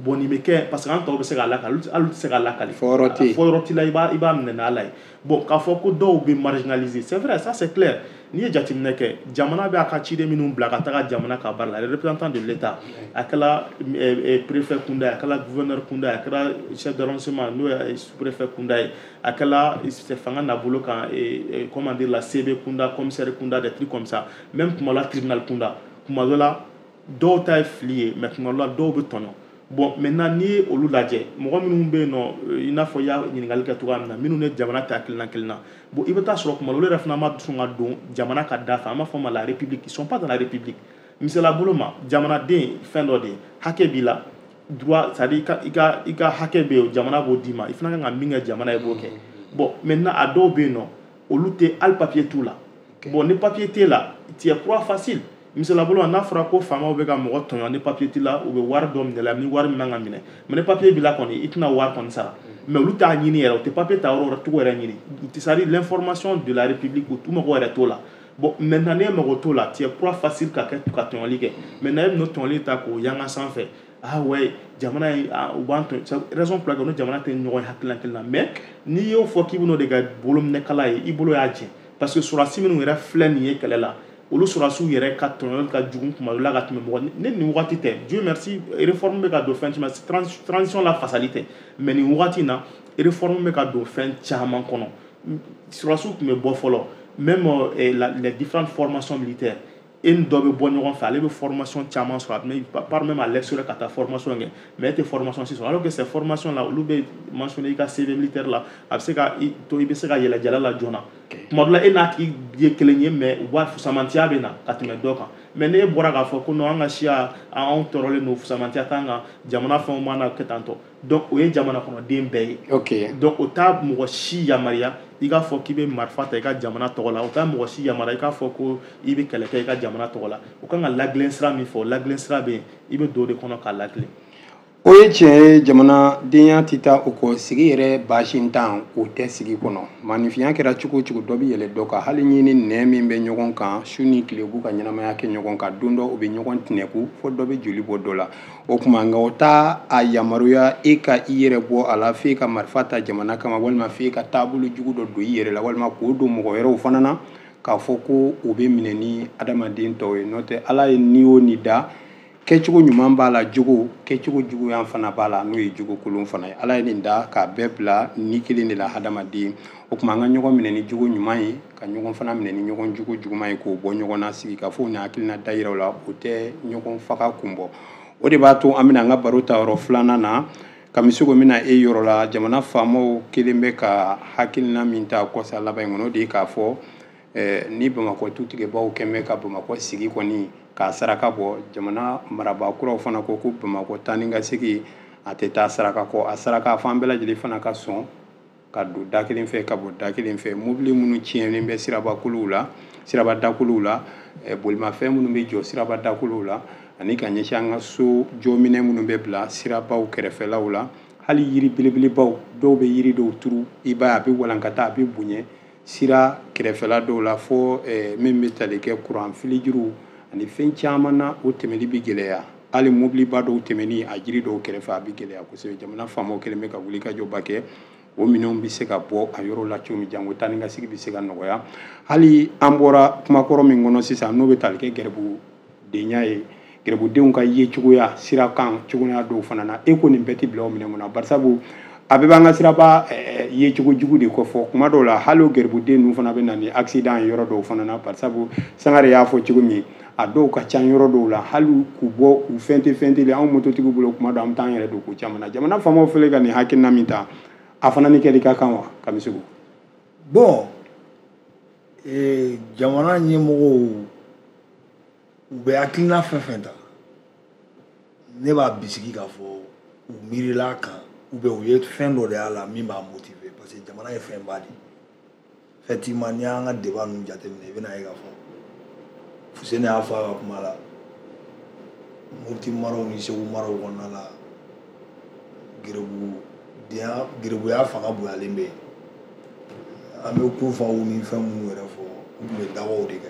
bon ni me ke parce que an taw be se ka la ka alu se ka la kali
foroti
foroti la iba iba mena la bon ka fo ko do be marginalisé c'est vrai ça c'est clair ni jatimne ke jamana be aka ci de minum bla ka ta jamana ka bar la les représentants de l'état akala préfet kunda akala gouverneur kunda akala chef d'arrondissement no sous-préfet kunda akala c'est fanga na bolo kan et comment dire la C B kunda commissaire kunda des trucs comme ça même pour la tribunal kunda kuma dola do ta flié mais kuma la do be tono bon maintenant ni olu lajɛ mɔgɔ minnu bɛ yen nɔ i n'a fɔ i y'a ɲininkali kɛ cogoya min na minnu ne jamana ta hakilina kelen na bon i bɛ taa sɔrɔ kuma olu yɛrɛ fana ma sɔn ka don jamana ka da fɛ an b'a fɔ ma la république ils sont pas dans la république misala bolo ma jamanaden fɛn dɔ de ye hakɛ b'i la droit c'est à dire i ka i ka hakɛ bɛ yen jamana b'o d'i ma i fana kan ka min kɛ jamana ye b'o kɛ bon maintenant a dɔw bɛ yen nɔ olu tɛ hali papier t'u la bon ni papier t'e la tu es proie facile misala bolo n'a fɔra ko faamaw bɛ ka mɔgɔ tɔɲɔ ni papier t'i la u bɛ wari dɔ minɛ la ni wari min man ka minɛ mais ni papier b'i la kɔni i tɛna wari kɔni sara mais olu t'a ɲini yɛrɛ u tɛ papier ta yɔrɔ wɛrɛ cogo yɛrɛ ɲini c'est à dire l'information de la république u mago yɛrɛ t'o la bon maintenant ne mago t'o la tu es proie facile ka kɛ ka tɔɲɔli kɛ maintenant e bɛ n'o tɔɲɔli ta k'o yanga sanfɛ ah ouais jamana ye u b'an tɔɲɔ raison pour laquelle jamana tɛ ɲɔgɔn ye hakilina kelen na mais n'i y'o fɔ k'i bɛ n'o de ka bolo minɛ kala ye i bolo y'a jɛ parce que sɔrɔdasi minnu yɛrɛ filɛ nin ye kɛlɛ la olu sɔrɔdasiw yɛrɛ ka tɔɲɔli ka jugu kuma dɔ la ka tɛmɛ mɔgɔ ne nin wagati tɛ Dieu merci réforme bɛ ka don fɛn caman transition la fasali tɛ mais nin wagati in na réforme bɛ ka don fɛn caman kɔnɔ sɔrɔdasiw tun bɛ bɔ fɔlɔ même les différentes formations militaires e ni dɔ bɛ bɔ ɲɔgɔn fɛ ale bɛ formation caman sɔrɔ mais par même à l'extérieur ka taa formation kɛ mais e tɛ formation si sɔrɔ alors que ces formations là olu bɛ mentionné i ka C V militaire la a bɛ se ka i to i bɛ se ka yɛlɛ jala la joona tuma dɔ la e n'a tigi ye kelen ye mais u b'a fusamantiya bɛ na ka tɛmɛ dɔ kan mais ne bɔra k'a fɔ ko non an ka siya anw tɔɔrɔlen don fusamantiya t'an kan jamana fɛnw b'an na kɛ tan tɔ donc o ye jamana kɔnɔden bɛɛ ye
ok
donc o t'a mɔgɔ si yamaruya i k'a fɔ k'i bɛ marifa ta i ka jamana tɔgɔ la o t'a mɔgɔ si yamaruya i k'a fɔ ko i bɛ kɛlɛ kɛ i ka jamana tɔgɔ la o kan ka ladilen sira min fɔ o ladilen sira bɛ yen i bɛ don o de kɔnɔ k'a ladilen
o ye tiɲɛ ye jamanadenya tɛ taa o kɔ sigi yɛrɛ baasi tan o tɛ sigi kɔnɔ maanifinya kɛra cogo o cogo dɔ bɛ yɛlɛ dɔ kan hali ni ni nɛn min bɛ ɲɔgɔn kan su ni tile b'u ka ɲɛnamaya kɛ ɲɔgɔn kan don dɔ u bɛ ɲɔgɔn tinɛku fo dɔ bɛ joli bɔ dɔ la o tuma nka o t'a a yamaruya e ka i yɛrɛ bɔ a la f'e ka marifa ta jamana kama walima f'e ka taabolo jugu dɔ don i yɛrɛ la walima k'o don mɔgɔ wɛrɛw fana na k'a fɔ ko o bɛ minɛ ni adamaden tɔw ye n'o tɛ ala ye ni o ni da kɛcogo ɲuman b'a la jogo kɛcogo juguyan fana b'a la n'o ye jogo kolon fana ye ala ye nin da k'a bɛɛ bila ni kelen de la hadamaden o tuma an ka ɲɔgɔn minɛ ni jogo ɲuman ye ka ɲɔgɔn fana minɛ ni ɲɔgɔn jogo juguman ye k'o bɔ ɲɔgɔn na sigi ka fɔ ni hakilina da yiraw la o tɛ ɲɔgɔn faga kun bɔ o de b'a to an bɛna an ka baro ta yɔrɔ filanan na ka misi ko mina e yɔrɔ la jamana faamaw kelen bɛ ka hakilina min ta kɔsa laban in kɔnɔ o de ye k'a fɔ ni bamakɔ tutigɛbaw kɛn bɛ ka bamakɔ sigi kɔni k'a saraka bɔ jamana marabakuraw fana ko ko bamakɔ taa ni ka segin a tɛ taa saraka kɔ a saraka f'an bɛɛ lajɛlen fana ka sɔn ka don da kelen fɛ ka bɔ da kelen fɛ mobili minnu tiɲɛnen bɛ sirabakuluw la sirabadakuluw la bolimafɛn minnu bɛ jɔ sirabadakuluw la ani ka ɲɛsin an ka so jɔminɛ minnu bɛ bila sirabaw kɛrɛfɛlaw la hali yiri belebelebaw dɔw bɛ yiri dɔw turu i b'a ye a bɛ walankata a bɛ bonya sira kɛrɛfɛla dɔw la fo min bɛ tali kɛ kuran filijuruw ani fɛn caman na o tɛmɛli bɛ gɛlɛya hali mobiliba dɔw tɛmɛni a jiri dɔw kɛrɛfɛ a bɛ gɛlɛya kosɛbɛ jamana faamaw kɛlen bɛ ka wuli ka jɔba kɛ o minɛnw bɛ se ka bɔ a yɔrɔ la cogo min janko taa ni ka sigi bɛ se ka nɔgɔya hali an bɔra kumakɔrɔ min kɔnɔ sisan n'o bɛ tali kɛ gɛrɛbudenya ye gɛrɛbudenw ka ye cogoya sira kan cogoya dɔw fana na e ko nin bɛɛ tɛ bila o minɛn kɔnɔ barisabu a bɛɛ b'an ka siraba ye cogo jugu de kofɔ kuma dɔw la hali o gɛrɛbuden ninnu fana bɛ na ni accident yɔrɔ dɔw fana na barisabu Sangare y'a fɔ cogo min a dɔw ka ca yɔrɔ dɔw la hali k'u bɔ k'u fɛn tɛ fɛn tɛ anw mototigiw bolo kuma dɔw an bɛ taa an yɛrɛ don ko caman na jamana faamaw fɛlɛ ka nin hakilina min ta a fana ni kɛli ka kan wa Kamisiko
bon eh, jamana ɲɛmɔgɔw u bɛ hakilina fɛn fɛn ta ne b'a bisigi k'a fɔ u miirila kan ou bien u ye fɛn dɔ de y'a la min b'a motiver parce que jamana ye fɛnba de effectivement n'i y'an ka débat ninnu jateminɛ i bɛna ye k'a fɔ Fuseni y'a fɔ a ka kuma la Mopti maraw ni Segu maraw kɔnɔna la gɛrɛbudenya gɛrɛbuya fanga bonyalen bɛ yen an bɛ ko faw ni fɛn minnu yɛrɛ fɔ u tun bɛ dawaw de kɛ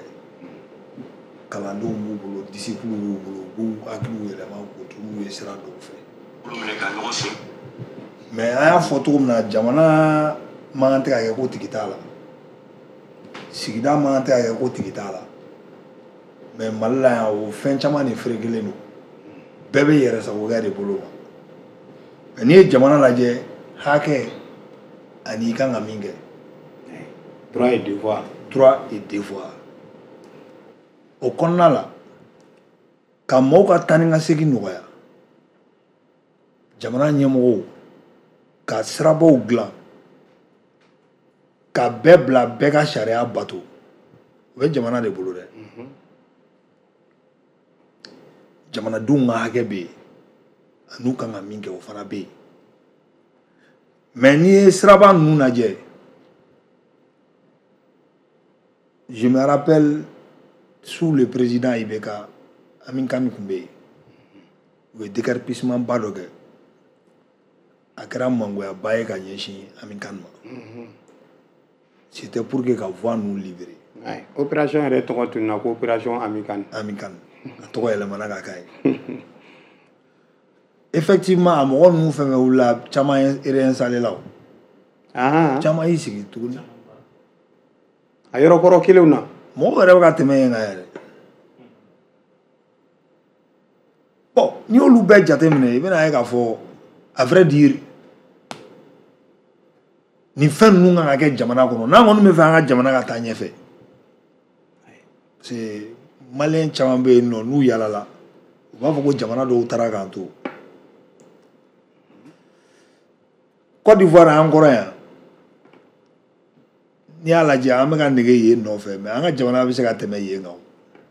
kalandenw b'u bolo disciples b'u bolo u b'u hakiliw yɛlɛma k'o turu n'u ye sira dɔw fɛ mais a y'a fɔ cogo min na jamana man kan tɛ ka kɛ ko tigi t'a la sigida man kan tɛ ka kɛ ko tigi t'a la mais Mali la yan o fɛn caman de ferekelen don bɛɛ bɛ yɛrɛ sagokɛ de bolo mais n'i ye jamana lajɛ hakɛ ani i kan ka min kɛ
droit et devoir
droit et devoir o kɔnɔna la ka maaw ka taa ni ka segin nɔgɔya jamana ɲɛmɔgɔw ka sirabaw dilan ka bɛɛ bila bɛɛ ka sariya bato o bɛ jamana de bolo dɛ jamanadenw ka hakɛ bɛ yen an'u kan ka min kɛ o fana bɛ yen mais n'i ye siraba ninnu lajɛ je me rappelle sous le président Ibeka Amin Kane tun bɛ yen u ye décarpissement ba dɔ kɛ a kɛra mangoyaba ye ka ɲɛsin Amin Kane ma c'était pour que ka voix nous libérer
opération yɛrɛ tɔgɔ tununa ko opération Amin Kane
Amin Kane a tɔgɔ yɛlɛmana ka k'a ye effectivement a mɔgɔ ninnu fɛn fɛn wulila caman ye réinstallé la o caman y'i sigi tuguni
a yɔrɔ kɔrɔ kelenw na
mɔgɔ yɛrɛ bɛ ka tɛmɛ yen kan yɛrɛ bon n'i y'olu bɛɛ jateminɛ i bɛna ye k'a fɔ à vrai dire nin fɛn ninnu kan ka kɛ jamana kɔnɔ n'an kɔni bɛ fɛ an ka jamana ka taa ɲɛfɛ parce que maliyɛn caman bɛ yen nɔ n'u yalala u b'a fɔ ko jamana dɔw taara k'an to Côte d'Ivoire an kɔrɔ yan n'i y'a lajɛ an bɛ ka nege yen nɔfɛ mais an ka jamana bɛ se ka tɛmɛ yen kan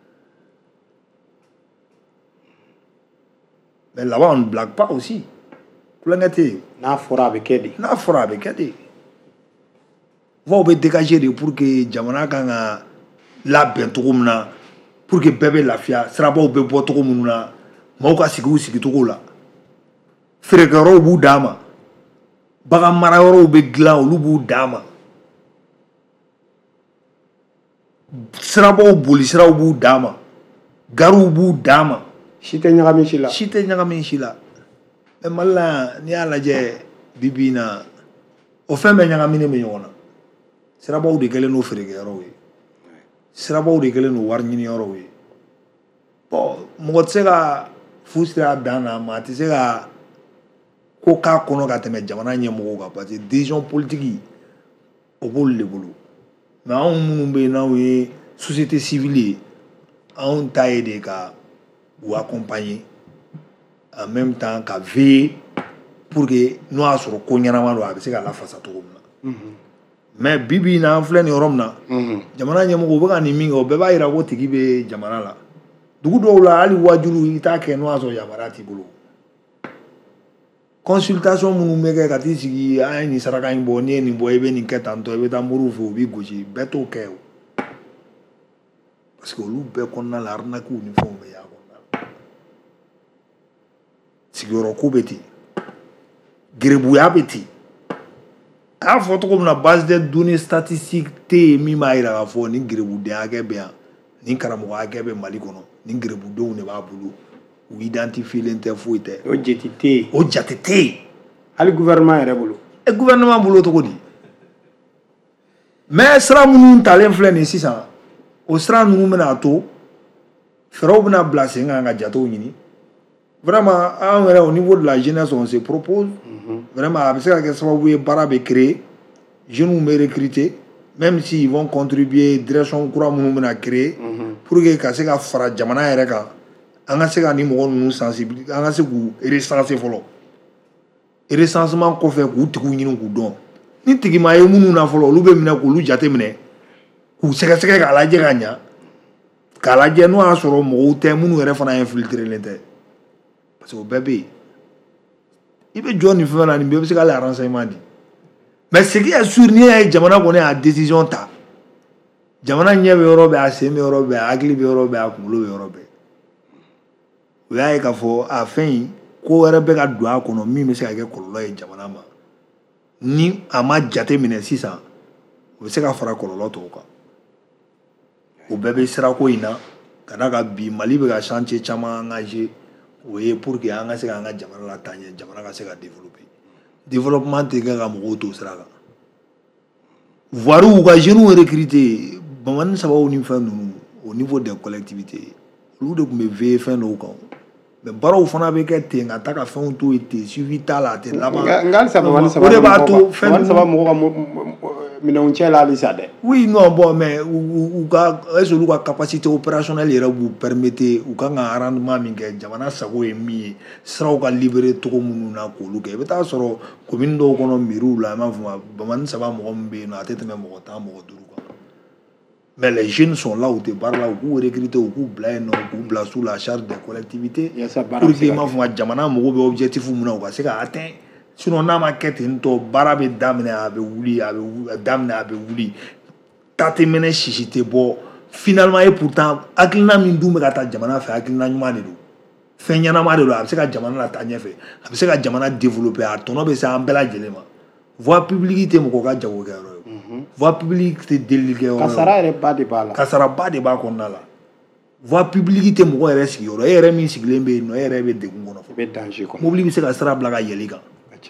mais là-bas on ne blague pas aussi kulonkɛ tɛ yen
n'a fɔra a bɛ kɛ de
n'a fɔra a bɛ kɛ de voix bɛ dégager de pour que jamana kan ka labɛn cogo min na pour que bɛɛ bɛ lafiya sirabaw bɛ bɔ cogo minnu na maaw ka sigi u sigicogo la feerekɛyɔrɔw b'u d'an ma bagan mara yɔrɔw bɛ dilan olu b'u d'an ma sirabaw boli siraw b'u d'an ma gariw b'u d'an ma
si tɛ ɲagami si la
si tɛ ɲagami si la mais Mali la yan n'i y'a lajɛ bi bi in na o fɛn bɛɛ ɲagaminen bɛ ɲɔgɔn na sirabaw de kɛlen don feerekɛyɔrɔw ye sirabaw de kɛlen don wari ɲiniyɔrɔw ye bon mɔgɔ tɛ se ka fu sira dan na maa tɛ se ka ko k'a kɔnɔ ka tɛmɛ jamana ɲɛmɔgɔw kan parce que décision politique o b'olu de bolo mais anw minnu bɛ yen n'anw ye société civile ye anw ta ye de ka u accompagner en même temps ka veiller pour que n'o y'a sɔrɔ ko ɲɛnama don a bɛ se ka lafasa cogo min na mais bi bi in na an filɛ nin yɔrɔ min na jamana ɲɛmɔgɔ u bɛ ka nin min kɛ o bɛɛ b'a jira ko tigi bɛ jamana la dugu dɔw la hali wajulu i t'a kɛ n'o y'a sɔrɔ yamaruya t'i bolo consultation minnu bɛ kɛ ka t'i sigi an ye nin saraka in bɔ n'i ye nin bɔ i bɛ nin kɛ tantɔ i bɛ taa moriw fɛ u b'i gosi bɛɛ t'o kɛ o parce que olu bɛɛ kɔnɔna la arnaque ni fɛnw bɛ y'a kɔnɔna la sigiyɔrɔ ko bɛ ten gerebuya bɛ ten a y'a fɔ cogo min na base de données statistiques tɛ yen min b'a jira k'a fɔ nin gerebuden hakɛ bɛ yan nin karamɔgɔ hakɛ bɛ Mali kɔnɔ nin gerebudenw de b'a bolo u identifielen tɛ foyi tɛ
o jate tɛ yen
o jate tɛ yen
hali gouvernement yɛrɛ bolo
e gouvernement bolo cogo di mais sira minnu talen filɛ nin sisan o sira ninnu bɛna to fɛɛrɛw bɛna bila sen kan ka jatew ɲini vraiment anw yɛrɛ au niveau de la jeunesse on se propose vraiment a bɛ se ka kɛ sababu ye baara bɛ créer jeunes bɛ recruter même si ils vont contribuer direction kura minnu bɛna créer pour que ka se ka fara jamana yɛrɛ kan an ka se ka ni mɔgɔ ninnu sensibiliser an ka se k'u recenser fɔlɔ recensement kɔfɛ k'u tigiw ɲini k'u dɔn ni tigi ma ye minnu na fɔlɔ olu bɛ minɛ k'olu jate minɛ k'u sɛgɛsɛgɛ k'a lajɛ ka ɲa k'a lajɛ n'o y'a sɔrɔ mɔgɔw tɛ minnu yɛrɛ fana infiltrelen tɛ parce que o bɛɛ bɛ yen i bɛ jɔ nin fɛn na nin bɛɛ bɛ se k'ale renseignement di mais ce qui est sûr n'i y'a ye jamana kɔni y'a décision ta jamana ɲɛ bɛ yɔrɔ bɛɛ a sen bɛ yɔrɔ bɛɛ a hakili bɛ yɔrɔ bɛɛ a kunkolo bɛ yɔrɔ bɛɛ o y'a ye k'a fɔ a fɛn in ko wɛrɛ bɛ ka don a kɔnɔ min bɛ se ka kɛ kɔlɔlɔ ye jamana ma ni a ma jate minɛ sisan o bɛ se ka fara kɔlɔlɔ tɔw kan o bɛɛ bɛ sirako in na ka d'a kan bi Mali bɛ ka chantier caman engagé o ye pour que an ka se k'an ka jamana la taa ɲɛ jamana ka se ka développer développement tɛ kɛ ka mɔgɔw to sira kan voire u ka jeunes recruter bamanin sababu ni fɛn ninnu au niveau des collectivités olu de tun bɛ veiller fɛn dɔw kan mais baaraw fana bɛ kɛ ten ka taa ka fɛnw to yen ten suivi t'a la a tɛ laban
nka halisa bamanin
o de b'a to fɛn
bamanin saba mɔgɔ ka minɛnw cɛ la halisa dɛ
oui non bon mais u ka est-ce olu ka capacité opérationnelle yɛrɛ b'u permettre u kan ka arrangement min kɛ jamana sago ye min ye siraw ka libérer cogo minnu na k'olu kɛ i bɛ taa sɔrɔ commune dɔw kɔnɔ mairies la i m'a fɔ ma bamanin saba mɔgɔ min bɛ yen nɔ a tɛ tɛmɛ mɔgɔ tan mɔgɔ duuru kan mais les jeunes sont là u tɛ baara la u k'u recruter u k'u bila yen nɔ k'u bila sous la charge des collectivités pour que i m'a fɔ ma jamana mago bɛ objectif mun na u ka se ka atteindre sinon n'a ma kɛ ten tɔ baara bɛ daminɛ a bɛ wuli a bɛ daminɛ a bɛ wuli ta tɛ mɛnɛ sisi tɛ bɔ finalement et pourtant hakilina min dun bɛ ka taa jamana fɛ hakilina ɲuman de don fɛn ɲɛnama de don a bɛ se ka jamana la taa ɲɛfɛ a bɛ se ka jamana développer a tɔnɔ bɛ se an bɛɛ lajɛlen ma voie publique tɛ mɔgɔ ka jagokɛyɔrɔ ye voie publique tɛ delilikɛyɔrɔ ye
kasara yɛrɛ ba de b'a la
kasara ba de b'a kɔnɔna la voie publique tɛ mɔgɔ yɛrɛ sigiyɔrɔ e yɛrɛ min sigilen bɛ yen nɔ e yɛrɛ bɛ degun kɔnɔ
i bɛ danger kɔnɔ
mobili bɛ se ka sira bila ka yɛlɛ i kan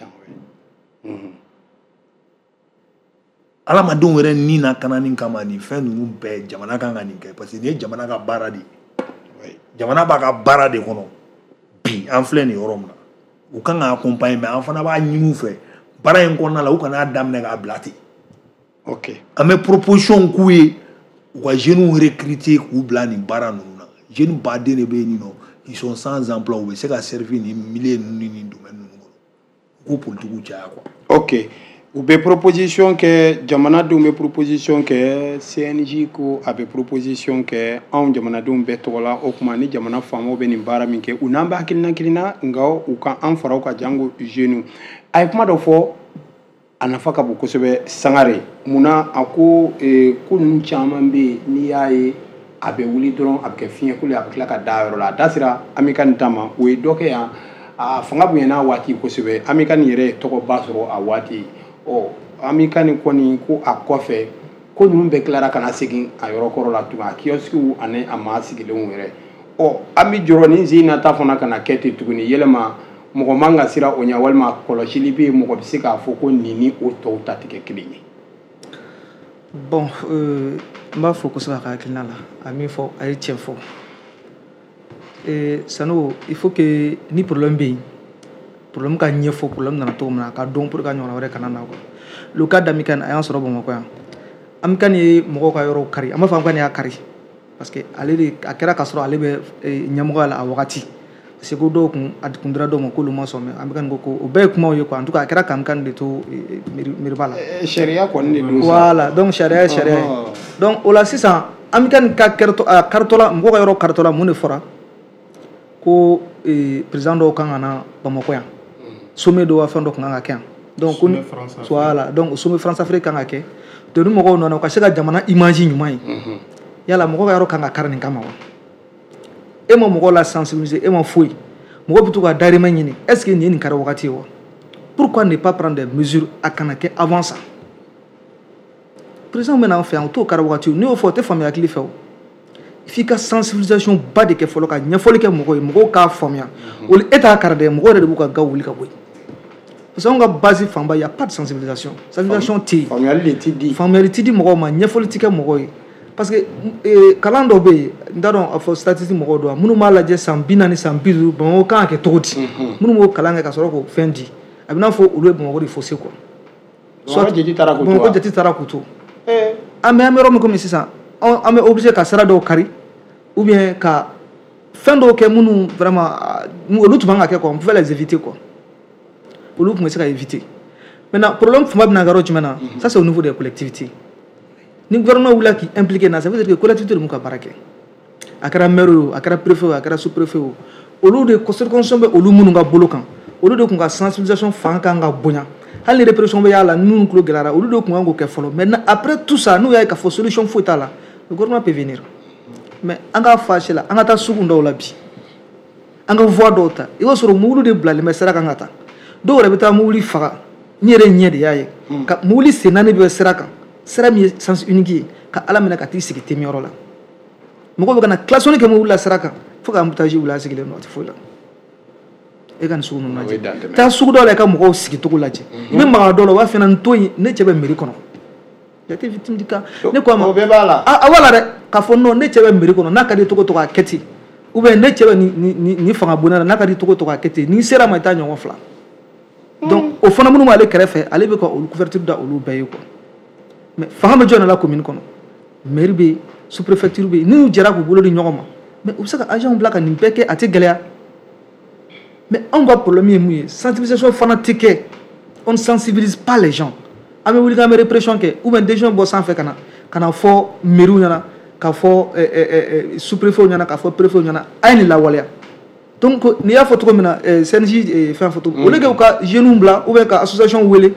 alamadenw yɛrɛ ni na kanani kama nin fɛn ninnu bɛɛ jamana kan ka nin kɛ parce que nin ye jamana ka baara de ye jamana b'a ka baara de kɔnɔ bi an filɛ nin yɔrɔ min na u kan ka accompagner mais an fana b'a ɲini u fɛ baara in kɔnɔna la u kana daminɛ k'a bila ten
ok
an bɛ proposition k'u ye u ka jeunes recruter k'u bila nin baara ninnu na jeunes baden de bɛ yen nɔ ils sont sans emploi u bɛ se ka servir nin milieu ninnu ni nin domaine ninnu kɔnɔ u k'u politigiw caya quoi
ok u bɛ proposition kɛ jamanadenw bɛ proposition kɛ C N J ko a bɛ proposition kɛ anw jamanadenw bɛɛ tɔgɔ la o tuma ni jamana faamaw bɛ nin baara min kɛ u n'an bɛ hakilina kelen na nka u ka an fara u ka jango jeunes a ye kuma dɔ fɔ a nafa ka bon kosɛbɛ Sangare munna a ko ko ninnu caman bɛ yen n'i y'a ye a bɛ wuli dɔrɔn a bɛ kɛ fiɲɛ kolo a bɛ tila ka da yɔrɔ la a da sera Amikani nin ta ma o ye dɔ kɛ yan a fanga bonyana waati kosɛbɛ Amikani yɛrɛ ye tɔgɔba sɔrɔ a waati ɔ Amikani kɔni ko a kɔfɛ ko ninnu bɛɛ tilara ka na segin a yɔrɔ kɔrɔ la tuguni a kiosques ani a maa sigilenw yɛrɛ ɔ an bɛ jɔrɔ nin sen nata fana ka na kɛ ten tuguni yɛlɛma mɔgɔ man ka sira o ɲɛ walima kɔlɔsili bɛ yen mɔgɔ bɛ se k'a fɔ ko nin ni o tɔw ta tɛ kɛ kelen ye.
bon n b'a fɔ kosɛbɛ a ka hakilina la a min fɔ a ye tiɲɛ fɔ Sano il faut que ni problème bɛ yen problème ka ɲɛfɔ problème nana cogo min na a ka dɔn pour que ka ɲɔgɔnna wɛrɛ kana na quoi le cas d'Amikani a y'an sɔrɔ Bamakɔ yan Amikani ye mɔgɔw ka yɔrɔ kari an b'a fɔ Amikani y'a kari parce que ale de a kɛra ka sɔrɔ ale bɛ ɲɛmɔgɔya la a wagati parce que ko dɔw kun a kun dira dɔw ma k'olu ma sɔn mais Amikani ko ko o bɛɛ ye kumaw ye quoi en tout cas a kɛra ka Amikani de to mairie la.
Sariya kɔni de don.
Voilà donc sariya ye sariya ye donc o la sisan Amikani ka kɛrɛtɔ a karitɔ la mɔgɔw ka yɔrɔ karitɔ la mun de fɔra ko président dɔw kan ka na Bamakɔ yan sommet dɔw fɛn dɔ kun kan ka kɛ yan donc ko voilà donc sommet France Afrique kan ka kɛ donc ni mɔgɔw nana u ka se ka jamana image ɲuman ye yala mɔgɔw ka yɔrɔ kan ka kari nin kama wa e ma mɔgɔw la sensibiliser e ma foyi mɔgɔw bɛ to ka dayirimɛ ɲini est ce que nin ye nin kari wagati ye wa pourquoi ne pas prendre des mesures a kana kɛ avant ça président bɛ n'an fɛ yan o t'o kari wagati o n'i y'o fɔ o tɛ faamuya hakili fɛ o f'i ka sensibilisation ba de kɛ fɔlɔ ka ɲɛfɔli kɛ mɔgɔw ye mɔgɔw k'a faamuya o e t'a kari dɛ mɔgɔw yɛrɛ de b'u ka ga wuli ka bɔ yen parce que anw ka base fanba y a pas de sensibilisation sensibilisation tɛ yen
faamuyali de tɛ di
faamuyali tɛ di mɔgɔw ma ɲɛfɔli tɛ kɛ mɔgɔw ye parce que kalan dɔ bɛ yen n t'a dɔn a fɔ statistique mɔgɔw don minnu b'a lajɛ san bi naani san bi duuru Bamakɔ kan ka kɛ cogo di minnu b'o kalan kɛ ka sɔrɔ k'o fɛn di a bɛ n'a fɔ olu ye Bamakɔ de fausser quoi
Bamakɔ jate taara k'u to
Bamakɔ jate taara k'u to an bɛ an bɛ yɔrɔ min komi sisan an bɛ obligé ka sira dɔw kari ou bien ka fɛn dɔw kɛ minnu vraiment olu tun man ka kɛ quoi on pouvait les éviter quoi olu tun bɛ se ka éviter maintenant problème fanba bɛ na kɛ yɔrɔ jumɛn na ça c'est au niveau des collectivités ni gouvernement wulila k'i impliqué na ça veut dire que collectivité de m'u ka baara kɛ a kɛra maire o a kɛra préfet o a kɛra sous-préfet o olu de constitution bɛ olu minnu ka bolo kan olu de tun ka sensibilisation fanga kan ka bonya hali ni répression bɛ y'a la minnu tulo gɛlɛyara olu de tun kan k'o kɛ fɔlɔ maintenant après tout ça n'u y'a ye k'a fɔ solution foyi t'a la le gouvernement peut venir mais an ka fâché la an ka taa sugu dɔw la bi an ka voie dɔw ta i b'a sɔrɔ mobili de bilalen bɛ sira kan ka taa dɔw yɛrɛ bɛ taa mobili faga n yɛrɛ ɲɛ de y'a ye ka mobili sen naani bɛ sira kan sira min ye sens unique ye ka ala minɛ ka t'i sigi temi yɔrɔ la mɔgɔw bɛ ka na classonni kɛ mobili la sira kan fo ka embouteillage wuli a sigilen don a tɛ foyi la e ka nin sugu ninnu lajɛ taa sugu dɔw la i ka mɔgɔw sigi cogo lajɛ i bɛ maga dɔw la u b'a f'i ɲɛna n to yen ne cɛ bɛ mairie kɔnɔ jate victime du cas ne ko a ma
o bɛɛ b'a la
a wala dɛ k'a fɔ non ne cɛ bɛ mairie kɔnɔ n'a ka di togo togo a kɛ ten ou bien ne cɛ bɛ ni fanga bonda la n'a ka di togo togo a kɛ ten n'i sera ma i t'a ɲɔgɔn fila donc o fana minnu b'ale kɛrɛfɛ ale bɛ ka olu couverture da olu bɛɛ ye quoi mais fanga bɛ jɔn de la commune kɔnɔ mairie bɛ yen sous préfecture bɛ yen n'u jɛra k'u bolo di ɲɔgɔn ma mais u bɛ se ka agent bila ka nin bɛɛ kɛ a tɛ gɛlɛya mais anw ka problème ye mun ye sensibilisation fana tɛ kɛ on ne sensibilise pas les gens an bɛ wuli k'an bɛ répression kɛ ou bien décision bɔ sanfɛ ka na ka na fɔ mairie ɲɛna k'a fɔ sous préfet ɲɛna k'a fɔ préfet ɲɛna a ye nin lawaleya donc n'i y'a fɔ cogo min na C N J fɛn fɔ cogo au lieu que u ka jeunes bila ou bien ka association wele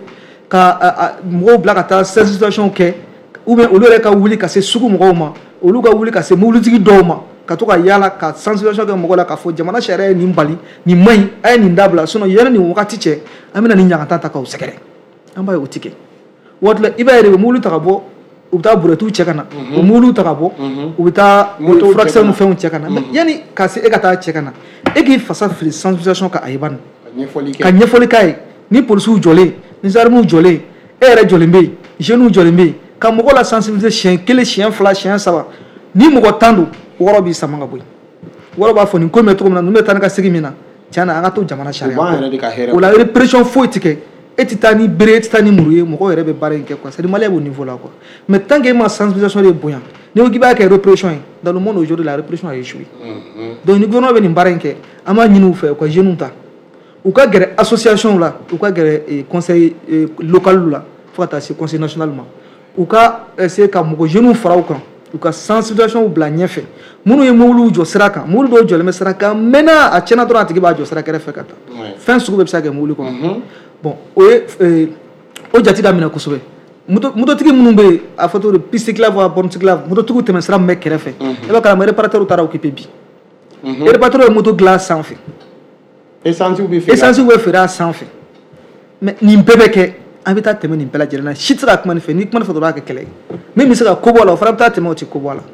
ka mɔgɔw bila ka taa sensibilisation kɛ ou bien olu yɛrɛ ka wuli ka se sugu mɔgɔw ma olu ka wuli ka se mobilitigi dɔw ma ka to ka yaala ka sensibilisation kɛ mɔgɔw la k'a fɔ jamana sariya ye nin bali nin man ɲi a ye nin dabila sinon yanni nin wagati cɛ an bɛna nin ɲagatan ta k'aw sɛgɛrɛ an b'a ye o tɛ kɛ waati la i b'a ye de u bɛ mobili ta ka bɔ u bɛ taa burɛtiw cɛ ka na u bɛ mobiliw ta ka bɔ u bɛ taa furakisɛ ni fɛnw cɛ ka na yanni ka se e ka taa cɛ ka na e k'i fasa fili sensibilisation ka a ye bani ka ɲɛfɔli k'a ye ni polisiw jɔlen ni gendarmew jɔlen e yɛrɛ jɔlen bɛ yen jeunes jɔlen bɛ yen ka mɔgɔw la sensibiliser siɲɛ kelen siɲɛ fila siɲɛ saba ni mɔgɔ tan don wɔɔrɔ b'i sama ka bɔ yen wɔɔrɔ b'a fɔ nin ko in bɛ cogo min na ninnu bɛ taa ni ka segin min na tiɲɛ na an ka to jamana sariya kɔ o la répression foyi tɛ kɛ e tɛ taa ni bere e tɛ taa ni muru ye mɔgɔw yɛrɛ bɛ baara in kɛ quoi c'est à dire maliyɛn b'o niveau la quoi mais tant que e ma sensibilisation de bonya n'i ko k'i b'a kɛ répression ye dans le monde aujourd'hui la répression a échoué donc ni gouvernement bɛ nin baara in kɛ an b'a ɲini u fɛ u ka jeunes ta u ka gɛrɛ association la u ka gɛrɛ conseil local la fo ka taa se conseil national ma u ka essayer ka mɔgɔ jeunes fara u kan u ka sensibilisation bila ɲɛfɛ minnu ye mobiliw jɔ sira kan mobili dɔw jɔlen bɛ sira kan mɛnna a tiɲɛna dɔrɔn a tigi b'a jɔ sira kɛrɛfɛ ka taa fɛn sugu bɛɛ bɛ se ka kɛ mobili kɔnɔ bon o ye o jate daminɛ kosɛbɛ mototigi minnu bɛ yen a fɔ cogo di piste cyclable wa borne cyclable mototigiw tɛmɛ sira min bɛ kɛrɛfɛ e b'a kalama réparateur taara occupé bi réparateur ye moto dilan sanfɛ
essence bɛ feere
essence bɛ feere a sanfɛ mais nin bɛɛ bɛ kɛ an bɛ taa tɛmɛ nin bɛɛ lajɛlen na si tɛ se ka kuma nin fɛ ni kuma nin fɛ dɔrɔn a kɛ kɛlɛ ye min bɛ se ka ko bɔ a la o fana bɛ taa tɛmɛ o tɛ ko bɔ a la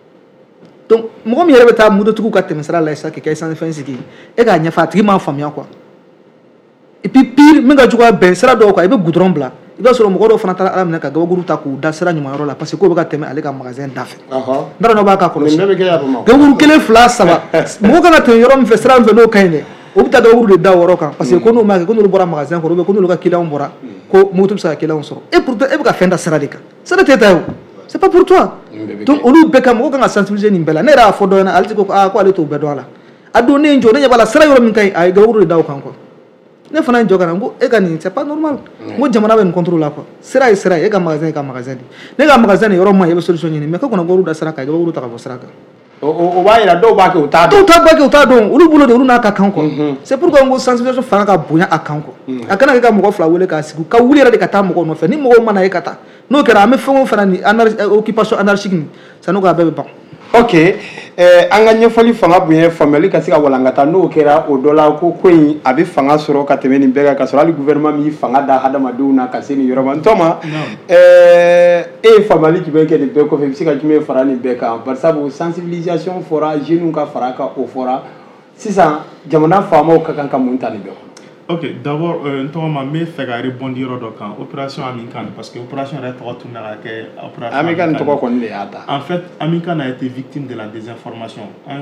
donc mɔgɔ min yɛrɛ bɛ taa mototigiw ka tɛmɛ sira la sisan k'i ka essence fɛn sigi e k'a ɲɛfɔ a tigi m'a faamuya quoi et puis pire min ka jugu a bɛn sira dɔw kan i bɛ goudron bila i b'a sɔrɔ mɔgɔ dɔw fana taara ala minɛ ka gabakuru ta k'u da sira ɲuman yɔrɔ la parce que k'o bɛ ka tɛmɛ ale ka magasin da fɛ n t'a dɔn n'aw b'a k'a kɔlɔsi gabakuru kelen fila saba mɔgɔ kan ka tɛmɛ yɔrɔ min fɛ sira min fɛ n'o ka ɲi dɛ o bɛ taa gabakuru de da o yɔrɔ kan parce que ko n'o ma kɛ ko n'olu bɔra magasin kɔrɔ ou bien ko n'olu ka client bɔra ko moto bɛ se ka client sɔrɔ et pourtant e bɛ ka fɛn da sira de kan sira tɛ taa ye o c'est pas pour toi donc olu bɛɛ kan mɔgɔ kan ka sensibiliser nin bɛɛ la ne yɛrɛ y'a fɔ dɔ ɲɛna ale ko aa ko ale t'o bɛɛ dɔn a la a don ne ye n jɔ ne ɲɛ b'a la sira yɔrɔ min ka ɲi a ye gabakuru de da o kan quoi ne fana ye n jɔ ka na n ko e ka nin c'est pas normal n ko jamana bɛ nin contrôle la quoi sira ye sira ye e ka magasin ye ka magasin de ne ka magasin nin yɔrɔ ma ɲi e bɛ solution ɲini mais ko kana gabakuru da sira kan a ye gabakuru ta ka bɔ sira kan
o b'a yira dɔw b'a kɛ u t'a dɔn
dɔw t'a b'a kɛ u t'a dɔn olu bolo de olu n'a ka kan quoi c'est pourquoi n ko sensibilisation fanga ka bonya a kan quoi a kana kɛ ka mɔgɔ fila wele k'a sigi ka wuli yɛrɛ de ka taa mɔgɔw nɔfɛ ni mɔgɔw ma na e ka taa n'o kɛra an bɛ fɛn o fɛn na ni occupation anarchique nin san'o k'a bɛɛ bɛ ban
ok an ka ɲɛfɔli fanga bonya faamuyali ka se ka walankata n'o kɛra o dɔ la ko ko in a bɛ fanga sɔrɔ ka tɛmɛ nin bɛɛ kan ka sɔrɔ hali gouvernement min fanga da hadamadenw na ka se nin yɔrɔ ma n tɔ ma e ye faamuyali jumɛn kɛ nin bɛɛ kɔfɛ i bɛ se ka jumɛn fara nin bɛɛ kan bari sabu sensibilisation fɔra jeunes ka fara kan o fɔra sisan jamana faamaw ka kan ka mun ta nin bɛɛ kɔnɔ.
Ok, d'abord, euh, je vais faire rebondir sur l'opération Amikan, parce que l'opération est tournée avec l'opération
Amikan.
En fait, Amikan a été victime de la désinformation.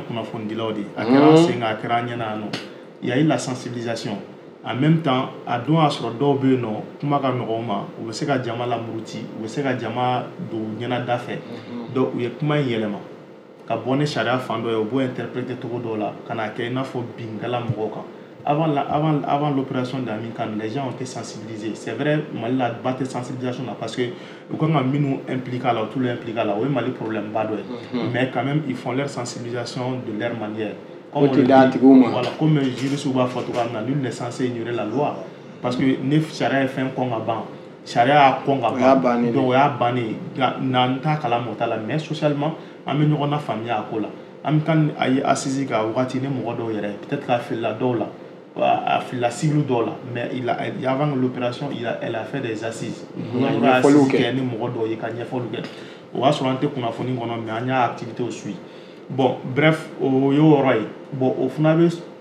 Il y a eu la sensibilisation. En même temps, à deux à sur deux no, kuma ka nogoma, ou se ka jama la muruti, ou se ka jama do nyana dafe. Donc, il y a kuma yelema. Ka bonne charia fando yo bo interpréter tout do la, kana ke na fo bingala moka. Avant, la, avant, avant l'opération d'Amikan, les gens ont été sensibilisés. C'est vrai, Mali a battu sensibilisation là parce que quand on a mis nous impliqués là, tout l'impliqué là, oui, Mali problème pas de. Mais quand même, ils font leur sensibilisation de leur manière. Comme on le dit, voilà, comme Jules Souba Fotogam, nul n'est censé ignorer la loi. Parce que neuf charia est fait un con à ban. Charia a con à ban. Donc, il y a banni. Nanta kalamota là, mais socialement, on a mis une famille à cola. Amikan a assisé à Ouatine Mourado Yere, peut-être qu'à fait la dola. A fait la cible dollar, mais il a, avant l'opération, il a, elle a fait des assises. Il a assisé qu'il y a un mot d'oeil, qu'il y a un follow. On va se rendre compte qu'on a fait une activité au suite. Bon, bref, au Yoroi, bon, au final,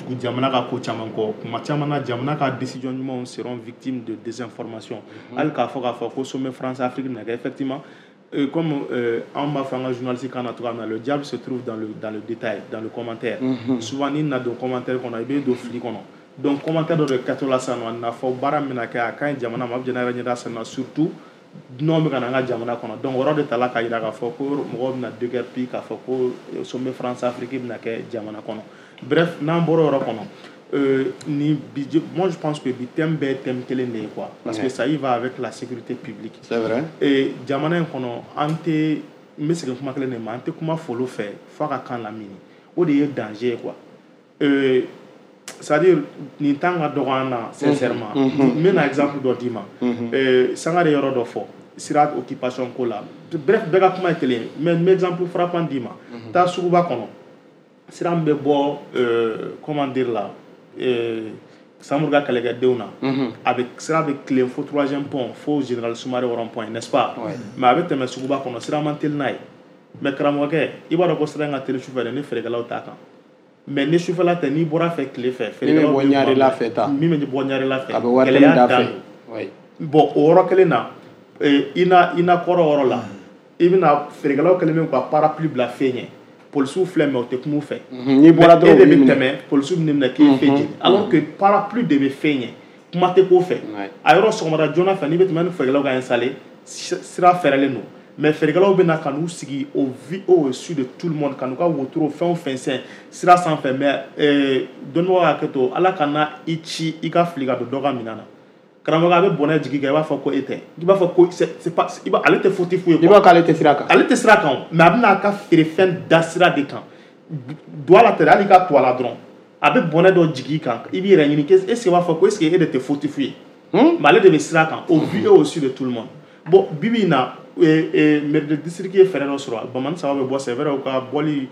tugu jamana ka ko caman kɔ kuma caman na jamana ka décision ɲumanw seront victimes de désinformation hali k'a fɔ k'a fɔ ko sommet France Afrique na kɛ effectivement euh, comme euh, an b'a fɔ an ka journaliste kan na cogoya min na le diable se trouve dans le dans le détail dans le commentaire mm-hmm. souvent ni na don commentaire kɔnɔ i bɛ don fili kɔnɔ donc commentaire dɔ de kɛtɔ la sisan nɔ a na fɔ baara min na kɛ a ka ɲi jamana ma a bɛ jamana yɛrɛ ɲɛda sisan surtout non bɛ ka na an ka jamana kɔnɔ donc o yɔrɔ de ta la k'a jira k'a fɔ ko mɔgɔw bɛna déguerpi k'a fɔ ko sommet France Afrique bɛna kɛ jamana kɔnɔ bref n'an bɔra o yɔrɔ kɔnɔ euh, ni bi moi je pense que bi thème bɛɛ thème kelen de ye quoi parce que ça y va avec la sécurité publique
c'est vrai
et jamana in kɔnɔ an tɛ n bɛ segin kuma kelen de ma an tɛ kuma folo fɛ fo ka kan lamini o de ye danger ye quoi euh, c'est-à-dire nin t'an ka dɔgɔ an na sincèrement n bɛna exemple dɔ d'i ma Sangare yɔrɔ dɔ fɔ sira occupation ko la bref bɛɛ ka kuma ye kelen mais n bɛ exemple frappant d'i ma taa suguba kɔnɔ sira min bɛ bɔ comment dire la Samuru ka kɛlɛkɛdenw na a bɛ sira bɛ tilen fo troisième pont fo général Sumare rond point n'est-ce pas mais a bɛ tɛmɛ suguba kɔnɔ sira man teli n'a ye mais karamɔgɔkɛ i b'a dɔn ko sira in ka teli sufɛ dɛ ni feerekɛlaw t'a kan mais ni sufɛla tɛ n'i bɔra fɛ tile fɛ feerekɛlaw bɛ bɔ ɲarela fɛ ta min bɛ bɔ ɲarela fɛ gɛlɛya dan don bon o yɔrɔ kelen na i na i na kɔrɔ yɔrɔ la i bɛna feerekɛlaw kelen bɛ ka parapluie bila fɛn ɲɛ policiers filɛ mais o tɛ kuma u fɛ n'i bɔra dɔrɔn e de bɛ tɛmɛ policiers bɛ minɛ k'i fɛ jeni alors que parapluie de bɛ fɛn ɲɛ kuma tɛ k'o fɛ a yɔrɔ sɔgɔmada joona fɛ n'i bɛ tɛmɛ ni feerekɛlaw ka installer sira fɛrɛlen don mais feerekɛlaw bɛ na ka n'u sigi au vu au-dessus de tout le monde ka n'u ka wotoro fɛn o fɛn sɛn sira sanfɛ mais dɔnnibagaw ka hakɛ to ala kana i ci i ka fili ka don dɔ ka minɛn na karamɔgɔ a bɛ bɔnɛ jigi kɛ i b'a fɔ ko e tɛ i b'a fɔ ko c'est pas ale tɛ faute foyi ye i b'a k'ale tɛ sira kan ale tɛ sira kan mais a bɛ n'a ka feerefɛn da sira de kan don a la tɛ hali ka to a la dɔrɔn a bɛ bɔnɛ dɔ jigi i kan i b'i yɛrɛ ɲini est ce que i b'a fɔ ko est ce que e de tɛ faute foyi ye mais ale de bɛ sira kan au vu et au-dessus de tout le monde bon bibi in na maire de district ye fɛɛrɛ dɔ sɔrɔ bamani saba bɛ bɔ c'est vrai u ka bɔli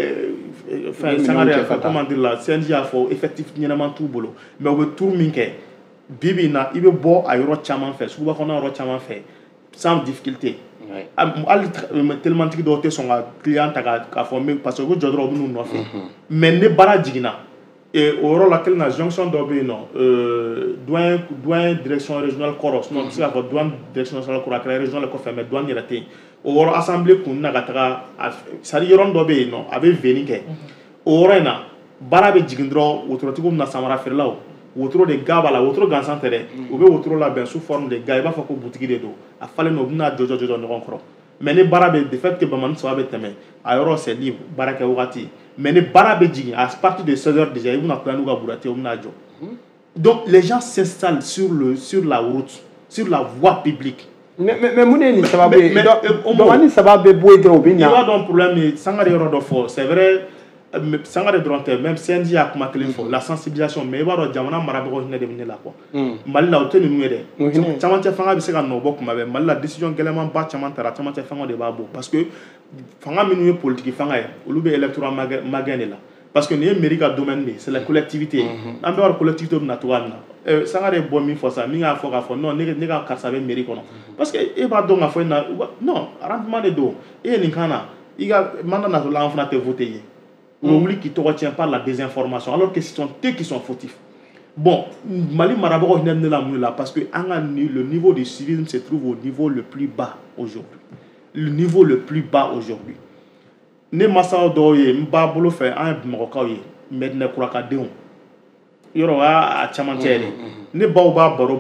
fɛn Sangare y'a fɔ comment dire la C N J y'a fɔ effectif ɲɛnama t'u bolo mais u bɛ tour min kɛ bibi in na i bɛ bɔ a yɔrɔ caman fɛ suguba kɔnɔ yɔrɔ caman fɛ sans difficulté hali telimantigi dɔw tɛ sɔn ka client ta k'a fɔ parce que u bɛ jɔ dɔrɔn u bɛ n'u nɔfɛ mais ne baara jiginna o yɔrɔ la kelen na jonction dɔ bɛ yen nɔ douane douane direction régionale kɔrɔ sinon bɛ se k'a fɔ douane direction régionale kɔrɔ a kɛra régional kɔfɛ mais douane yɛrɛ tɛ yen o yɔrɔ assemblée kun na ka taga c'est à dire yɔrɔnin dɔ bɛ yen nɔ a bɛ venin kɛ o yɔrɔ in na baara bɛ jigin dɔrɔn wotorotigiw bɛ na samara feerelaw wotoro de ga b'a la wotoro gansan tɛ dɛ u bɛ wotoro labɛn sous forme de ga i b'a fɔ ko butigi de don a falen don u bɛna jɔ jɔ jɔ ɲɔgɔn kɔrɔ mais ni baara bɛ de fait que bamani saba bɛ tɛmɛ a yɔrɔ c'est libre baara kɛ wagati mais ni baara bɛ jigin à partir de seize heures déjà i bɛna tila n'u ka burate u bɛna jɔ donc les gens s'installent sur le sur la route sur la voie publique
mais mais mun ye nin sababu ye bamani saba bɛ bɔ yen dɔrɔn u bɛ na
i b'a dɔn problème ye Sangare yɔrɔ dɔ fɔ c'est vrai Sangare dɔrɔn tɛ même C N J y'a kuma kelen fɔ la sensibilisation mais i b'a dɔn jamana marabagaw hinɛ de bɛ ne la quoi Mali la o tɛ ninnu ye dɛ camancɛ fanga bɛ se ka nɔ bɔ kuma bɛɛ Mali la décision gɛlɛnmanba caman tara camancɛ fanga de b'a bɔ parce que fanga minnu ye politique fanga ye olu bɛ électorat magɛn de la parce que nin ye mairie ka domaine de c'est la collectivité an bɛɛ b'a dɔn collectivité bɛ na cogoya min na Sangare ye bɔ min fɔ sa min y'a fɔ k'a fɔ non ne ka karisa bɛ mairie kɔnɔ parce que e b'a dɔn k'a fɔ non rendement de don e ye nin kan na i ka mandat natɔla an fana tɛ voter ye on oublie qui te retient par la désinformation alors que ce sont eux qui sont fautifs. Bon, Mali marabagaw hinɛ ne la mun la parce que le niveau de civisme se trouve au niveau le plus bas aujourd'hui. Le niveau le plus bas aujourd'hui. Ne masaw dɔw ye n b'a bolo fɛ an ye Bamakɔkaw ye Medina Kurakadenw yɔrɔ a caman cɛ de ne baw b'a baro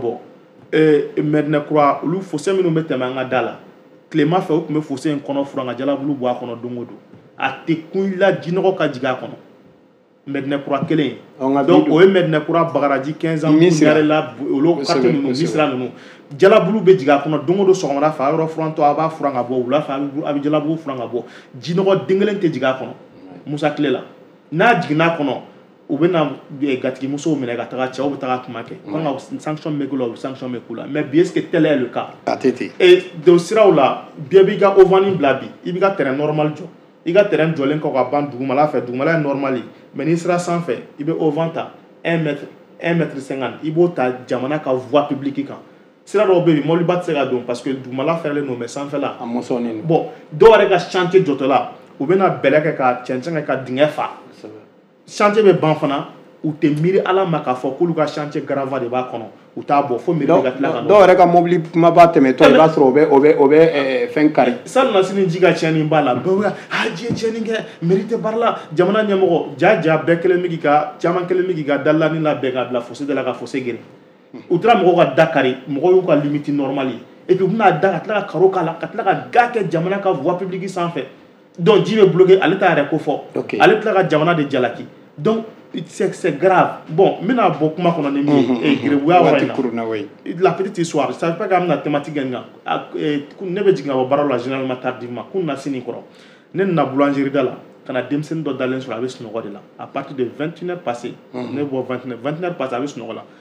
bɔ Medina Kura olu fossé minnu bɛ tɛmɛ an ka da la tilema fɛ u tun bɛ fossé in kɔnɔ furan ka jalabulu bɔ a kɔnɔ don o don a tɛ kun la jinɔgɔ ka jigin a kɔnɔ Medina Kura kelen donc o ye Medina Kura Bagaraji quinze ans Misirala la olu quartier ninnu Misira ninnu jalabulu bɛ jigin a kɔnɔ don o don sɔgɔmada fɛ a yɔrɔ furantɔ a b'a furan ka bɔ wula fɛ a bɛ jalabulu furan ka bɔ jinɔgɔ den kelen tɛ jigin a kɔnɔ Musa tile la n'a jiginna a kɔnɔ u bɛ na gatigimusow minɛ ka taga cɛw bɛ taga kuma kɛ kan ka sanction bɛ k'u la u bɛ sanction bɛ k'u la mais bi est-ce que tel est le cas
a tɛ ten
et donc siraw la bɛɛ b'i ka ovani bila bi i b'i ka terrain normal jɔ i ka terrain jɔlen kɔ ka ban dugumala fɛ dugumala ye normal ye mais ni sira sanfɛ i bɛ ovan ta un mètre un mètre cinquante i b'o ta jamana ka voie publique kan sira dɔw bɛ yen mɔbiliba tɛ se ka don parce que dugumala fɛrɛlen don mais sanfɛla
a mɔsɔnnen
bon dɔw yɛrɛ ka chantier jɔtɔla u bɛna bɛlɛ kɛ ka cɛncɛn kɛ ka dingɛ fa chantier bɛ ban fana u tɛ miiri ala ma k'a fɔ k'olu ka chantier grava de b'a kɔnɔ u t'a bɔ fo miiri ka tila ka
dɔw yɛrɛ ka mobili kumaba tɛmɛtɔ i b'a sɔrɔ o bɛ o bɛ o bɛ fɛn kari
sali na sini ji ka tiɲɛni b'a la bɛɛ bɛ ah ji ye tiɲɛni kɛ mairie tɛ baara la jamana ɲɛmɔgɔ ja ja bɛɛ kelen bɛ k'i ka caman kelen bɛ k'i ka dalani labɛn ka bila fossé de la ka fossé geren u taara mɔgɔw ka da kari mɔgɔw y'u ka limite normale ye et puis u bɛna da ka tila ka karo k'a la ka tila ka ga kɛ jamana ka voie publique sanfɛ donc ji bɛ bloqué ale t'a yɛrɛ ko fɔ ale tila ka jamana de jalaki donc c'est c'est grave bon n bɛna bɔ kuma kɔnɔ ni min ye gerebuya yɔrɔ in na la petite histoire ça veut pas k'an bɛna thématique kɛ nin kan ne bɛ jigin ka bɔ baara la généralement tardivement kun na sini kɔrɔ ne nana boulangerie da la ka na denmisɛnnin dɔ dalen sɔrɔ a bɛ sunɔgɔ de la à partir de vingt et une heures passées ne bɔ vingt et une vingt et une heures passées a bɛ sunɔgɔ la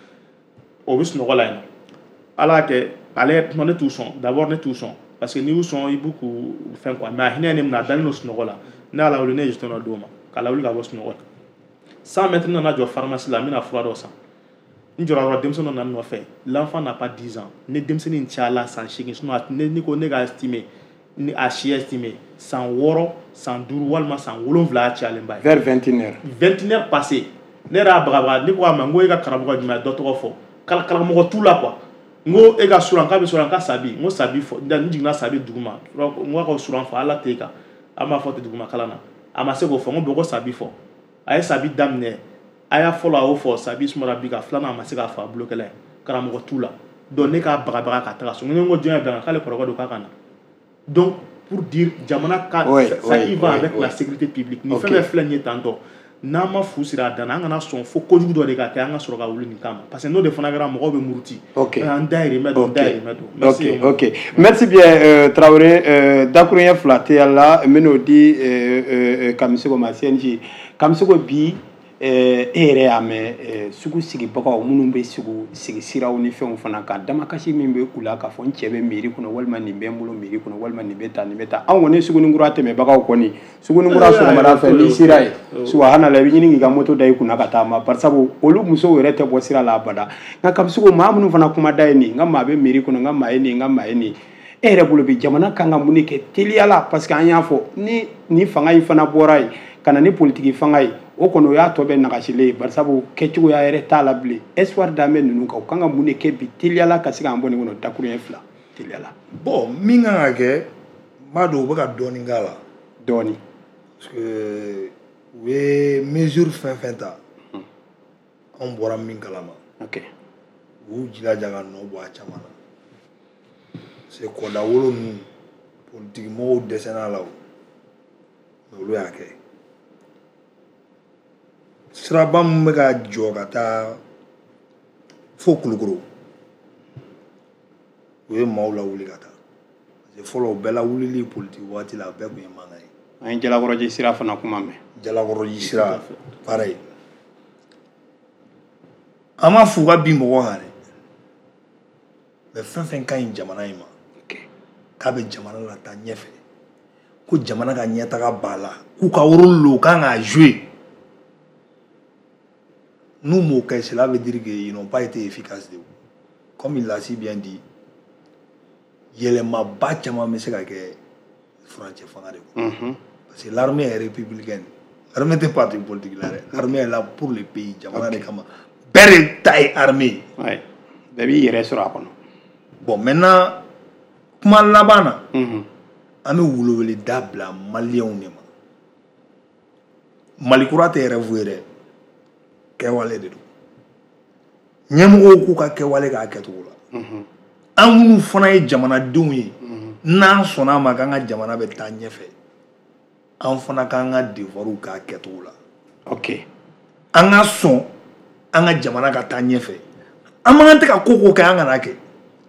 o bɛ sunɔgɔ la yen nɔ ala y'a kɛ ale non ne t'u sɔn d'abord ne t'u sɔn parce que n'i y'u sɔn i b'u k'u fɛn quoi mais a hinɛ ye ne minɛ a dalen don sunɔgɔ la ne y'a lawuli ne ye jeton dɔ d'o ma k'a lawuli ka bɔ sunɔgɔ la cent mètres nana jɔ pharmacie la n bɛna fura dɔ san n jɔra yɔrɔ denmisɛnnin dɔ nana nɔfɛ l'enfant n'a pas dix ans ne denmisɛnnin cayala san seegin sinon ni ko ne ka estimé ni a si estimé san wɔɔrɔ san duuru walima san wolonwula y'a cayalenba ye
vers vingt et une heures
vingt et une heures passées ne yɛrɛ y'a bagabaga ne ko a ma n ko e ka karamɔgɔ jumɛn dɔ tɔgɔ fɔ karamɔgɔ t'u la quoi n ko e ka suran k'a bɛ suran k'a sabi n ko sabi fɔ n jiginna sabi duguma n ko a ka suran fɔ ala t'e kan a m'a fɔ ten duguma kalan na a ma se k'o fɔ n ko bɔn ko sabi fɔ a ye sabi daminɛ a y'a fɔlɔ a y'o fɔ sabi sumara bi ka filanan a ma se k'a fɔ a bolo kɛlɛ karamɔgɔ t'u la donc ne k'a bagabaga ka taga so n ko jɔn ye bila k'ale kɔrɔkɛ don k'a ka na donc pour dire jamana ka ça y va avec la sécurité publique ni fɛn bɛɛ filɛ nin ye tantɔ n'an ma fu siri a dan na an kana sɔn fo kojugu dɔ de ka kɛ an ka sɔrɔ ka wuli nin kama parce que n'o de fana kɛra mɔgɔw bɛ muruti an dayirimɛ don dayirimɛ don
merci ok merci bien euh, Traoré euh, dakuruɲɛ fila tɛ la n bɛn'o di euh, euh, Kamisiko ma C N J Kamisiko bi e yɛrɛ y'a mɛn sugu sigibagaw minnu bɛ sugu sigi siraw ni fɛnw fana kan damakasi min bɛ u la k'a fɔ n cɛ bɛ mairie kɔnɔ walima nin bɛ n bolo mairie kɔnɔ walima nin bɛ tan nin bɛ tan anw kɔni Sugunikura tɛmɛbagaw kɔni Sugunikura sɔgɔmada fɛ n'i sira ye subahana la i bɛ ɲini k'i ka moto da i kunna ka taama barisabu olu musow yɛrɛ tɛ bɔ sira la abada nka Kamisiko maa minnu fana kuma da ye nin n ka maa bɛ mairie kɔnɔ n ka maa ye nin n ka maa ye nin e yɛrɛ bolo bi jamana kan ka mun de kɛ teliya la parce que an y'a fɔ ni ni fanga in fana bɔra yen ka na ni politiki fanga ye o kɔni o y'a tɔ bɛ nagasilen ye barisabu kɛcogoya yɛrɛ t'a la bilen espoir danbɛ ninnu kan u kan ka mun de kɛ bi teliya la ka se k'an bɔ nin kɔnɔ dakuruɲɛ fila teliya la
bon min kan ka kɛ n b'a dɔn u bɛ ka dɔɔnin k'a la
dɔɔnin
parce que u ye mesure fɛn fɛn ta anw bɔra min kalama
ok
u y'u jilaja ka nɔ bɔ a caman na parce que kɔda wolo ninnu politiki mɔgɔw dɛsɛn'a la o mais olu y'a kɛ siraba min bɛ ka jɔ ka taa fo Kulukoro u ye maaw lawuli ka taa parce que fɔlɔ bɛɛ lawulili politiki waati la a bɛɛ tun ye mankan ye
an ye Jalakɔrɔji sira fana kuma mɛn
Jalakɔrɔji sira pareil an m'a f'u ka bin mɔgɔ kan dɛ mais fɛn fɛn ka ɲi jamana in ma k'a bɛ jamana la taa ɲɛfɛ ko jamana ka ɲɛtaga b'a la k'u ka rôle lo kan k'a jouer n'u m'o kɛ cela veut dire que ils n'ont pas été efficaces de comme il l'a si bien dit yɛlɛmaba caman bɛ se ka kɛ furancɛ fanga de kɔnɔ parce que l'armée est républicaine l'armée tɛ parti politique la dɛ l'armée est là pour le pays jamana de kama bɛɛ de ta ye armée
bɛɛ b'i yɛrɛ sɔrɔ a kɔnɔ
bon maintenant kuma laban na an bɛ weleweleda bila maliyɛnw de ma malikura tɛ rêve ye dɛ kɛwale de don ɲɛmɔgɔw k'u ka kɛwale k'a kɛcogo la an minnu fana ye jamanadenw ye n'an sɔnna ma k'an ka jamana bɛ taa ɲɛfɛ an fana k'an ka devoirs k'a kɛcogo la
ok
an ka sɔn an ka jamana ka taa ɲɛfɛ an man tɛ ka ko ko kɛ an kana kɛ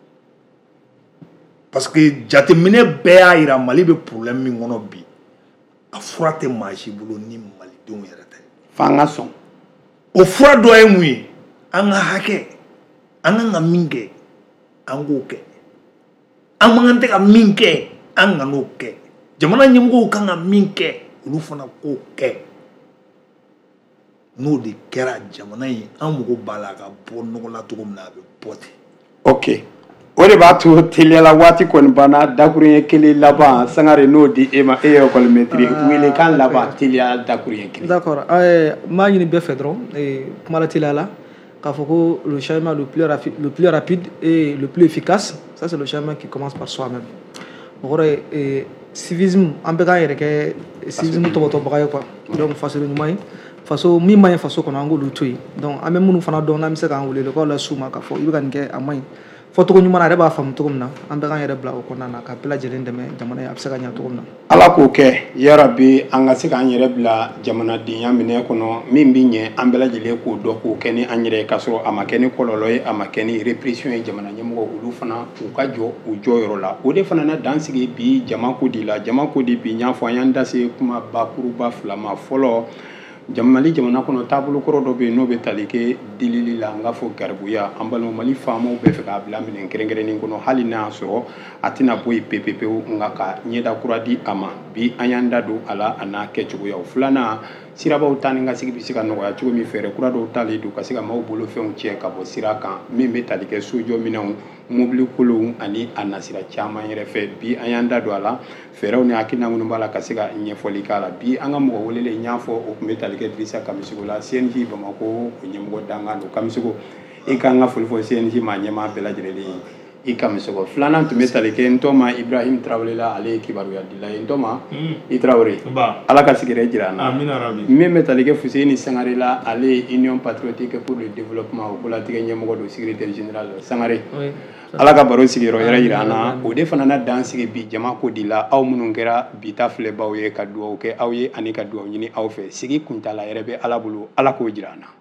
parce que jateminɛ bɛɛ y'a jira Mali bɛ problème min kɔnɔ bi a fura tɛ maa si bolo ni malidenw yɛrɛ tɛ
f'an ka sɔn
o fura dɔ ye mun ye an ka hakɛ an kan ka min kɛ an k'o kɛ an man tɛ ka min kɛ an ka n'o kɛ jamana ɲɛmɔgɔw kan ka min kɛ olu fana k'o kɛ n'o de kɛra jamana in an mago b'a la ka bɔ nɔgɔ la cogo min na a bɛ bɔ ten
ok o de b'a to teliyala waati kɔni banna dakuruɲɛ kelen laban Sangare n'o di e ma e ye école maîtrise wele kan laban teliya dakuruɲɛ kelen.
D'accord euh m'a ɲini bɛɛ fɛ dɔrɔn eh kuma la teliya la k'a fɔ ko le changement le plus rapide le plus rapide et le plus efficace ça c'est le changement qui commence par soi-même. O kɔrɔ ye eh civisme an bɛ k'an yɛrɛ kɛ civisme tɔbɔtɔbaga ye quoi donc fasoden ɲuman ye faso min ma ɲi faso kɔnɔ an k'olu to yen donc an bɛ minnu fana dɔn n'an bɛ se k'an wele k'aw las'u ma k'a fɔ i bɛ ka nin kɛ a ma ɲi fɔcogo ɲuman na a yɛrɛ b'a faamu cogo min na an bɛ k'an yɛrɛ bila o kɔnɔna na ka bɛɛ lajɛlen dɛmɛ jamana ye a bɛ se ka ɲɛ cogo min na.
Ala k'o kɛ yarabi an ka se k'an yɛrɛ bila jamanadenya minɛ kɔnɔ min bɛ ɲɛ an bɛɛ lajɛlen k'o dɔn k'o kɛ ni an yɛrɛ ye k'a sɔrɔ a ma kɛ ni kɔlɔlɔ ye a ma kɛ ni répression ye jamana ɲɛmɔgɔ olu fana u ka jɔ u jɔyɔrɔ la o de fana na dan sigi bi jama ko di la jama ko di bi n y'a fɔ an y'an da se kuma bakuruba fila ma fɔlɔ Mali jamana kɔnɔ taabolo kɔrɔ dɔ bɛ yen n'o bɛ tali kɛ dilili la an k'a fɔ garibuya an balima Mali faamaw bɛ fɛ k'a bila minɛn kɛrɛnkɛrɛnnen kɔnɔ hali n'a y'a sɔrɔ a tɛna bɔ yen pewu pewu nka ka ɲɛda kura di a ma bi an y'an da don a la a n'a kɛcogoyaw filanan sirabaw taa ni ka sigi bɛ se ka nɔgɔya cogo min fɛɛrɛ kura dɔw talen don ka se ka maaw bolo fɛnw cɛ ka bɔ sira kan min bɛ tali kɛ sojɔ minɛnw mobili kolonw ani a nasira caman yɛrɛ fɛ bi an y'an da don a la fɛɛrɛw ni hakilina minnu b'a la ka se ka ɲɛfɔli k'a la bi an ka mɔgɔ welelen n y'a fɔ o tun bɛ tali kɛ Dirisa Kamisogo la C N J Bamako o ɲɛmɔgɔ dankan don Kamisogo i ka n ka foli fɔ C N J ma ɲɛmaa bɛɛ lajɛlen ye i Kamisogo filanan tun bɛ tali kɛ n tɔma Ibrahim Traoré la ale ye kibaruya dila ye n tɔma i Traoré Ala ka sigirɛ jira an na min bɛ tali kɛ Fuseni Sangare la ale ye Union Patriotique pour le Développement o kolatigɛ ɲɛmɔgɔ don secrétaire général Sangare Ala ka baro sigiyɔrɔ yɛrɛ jira an na o de fana na dan sigi bi jama ko di la aw minnu kɛra bi ta filɛbaw ye ka dugawu kɛ aw ye ani ka dugawu ɲini aw fɛ sigi kuntala yɛrɛ bɛ Ala bolo Ala k'o jira an na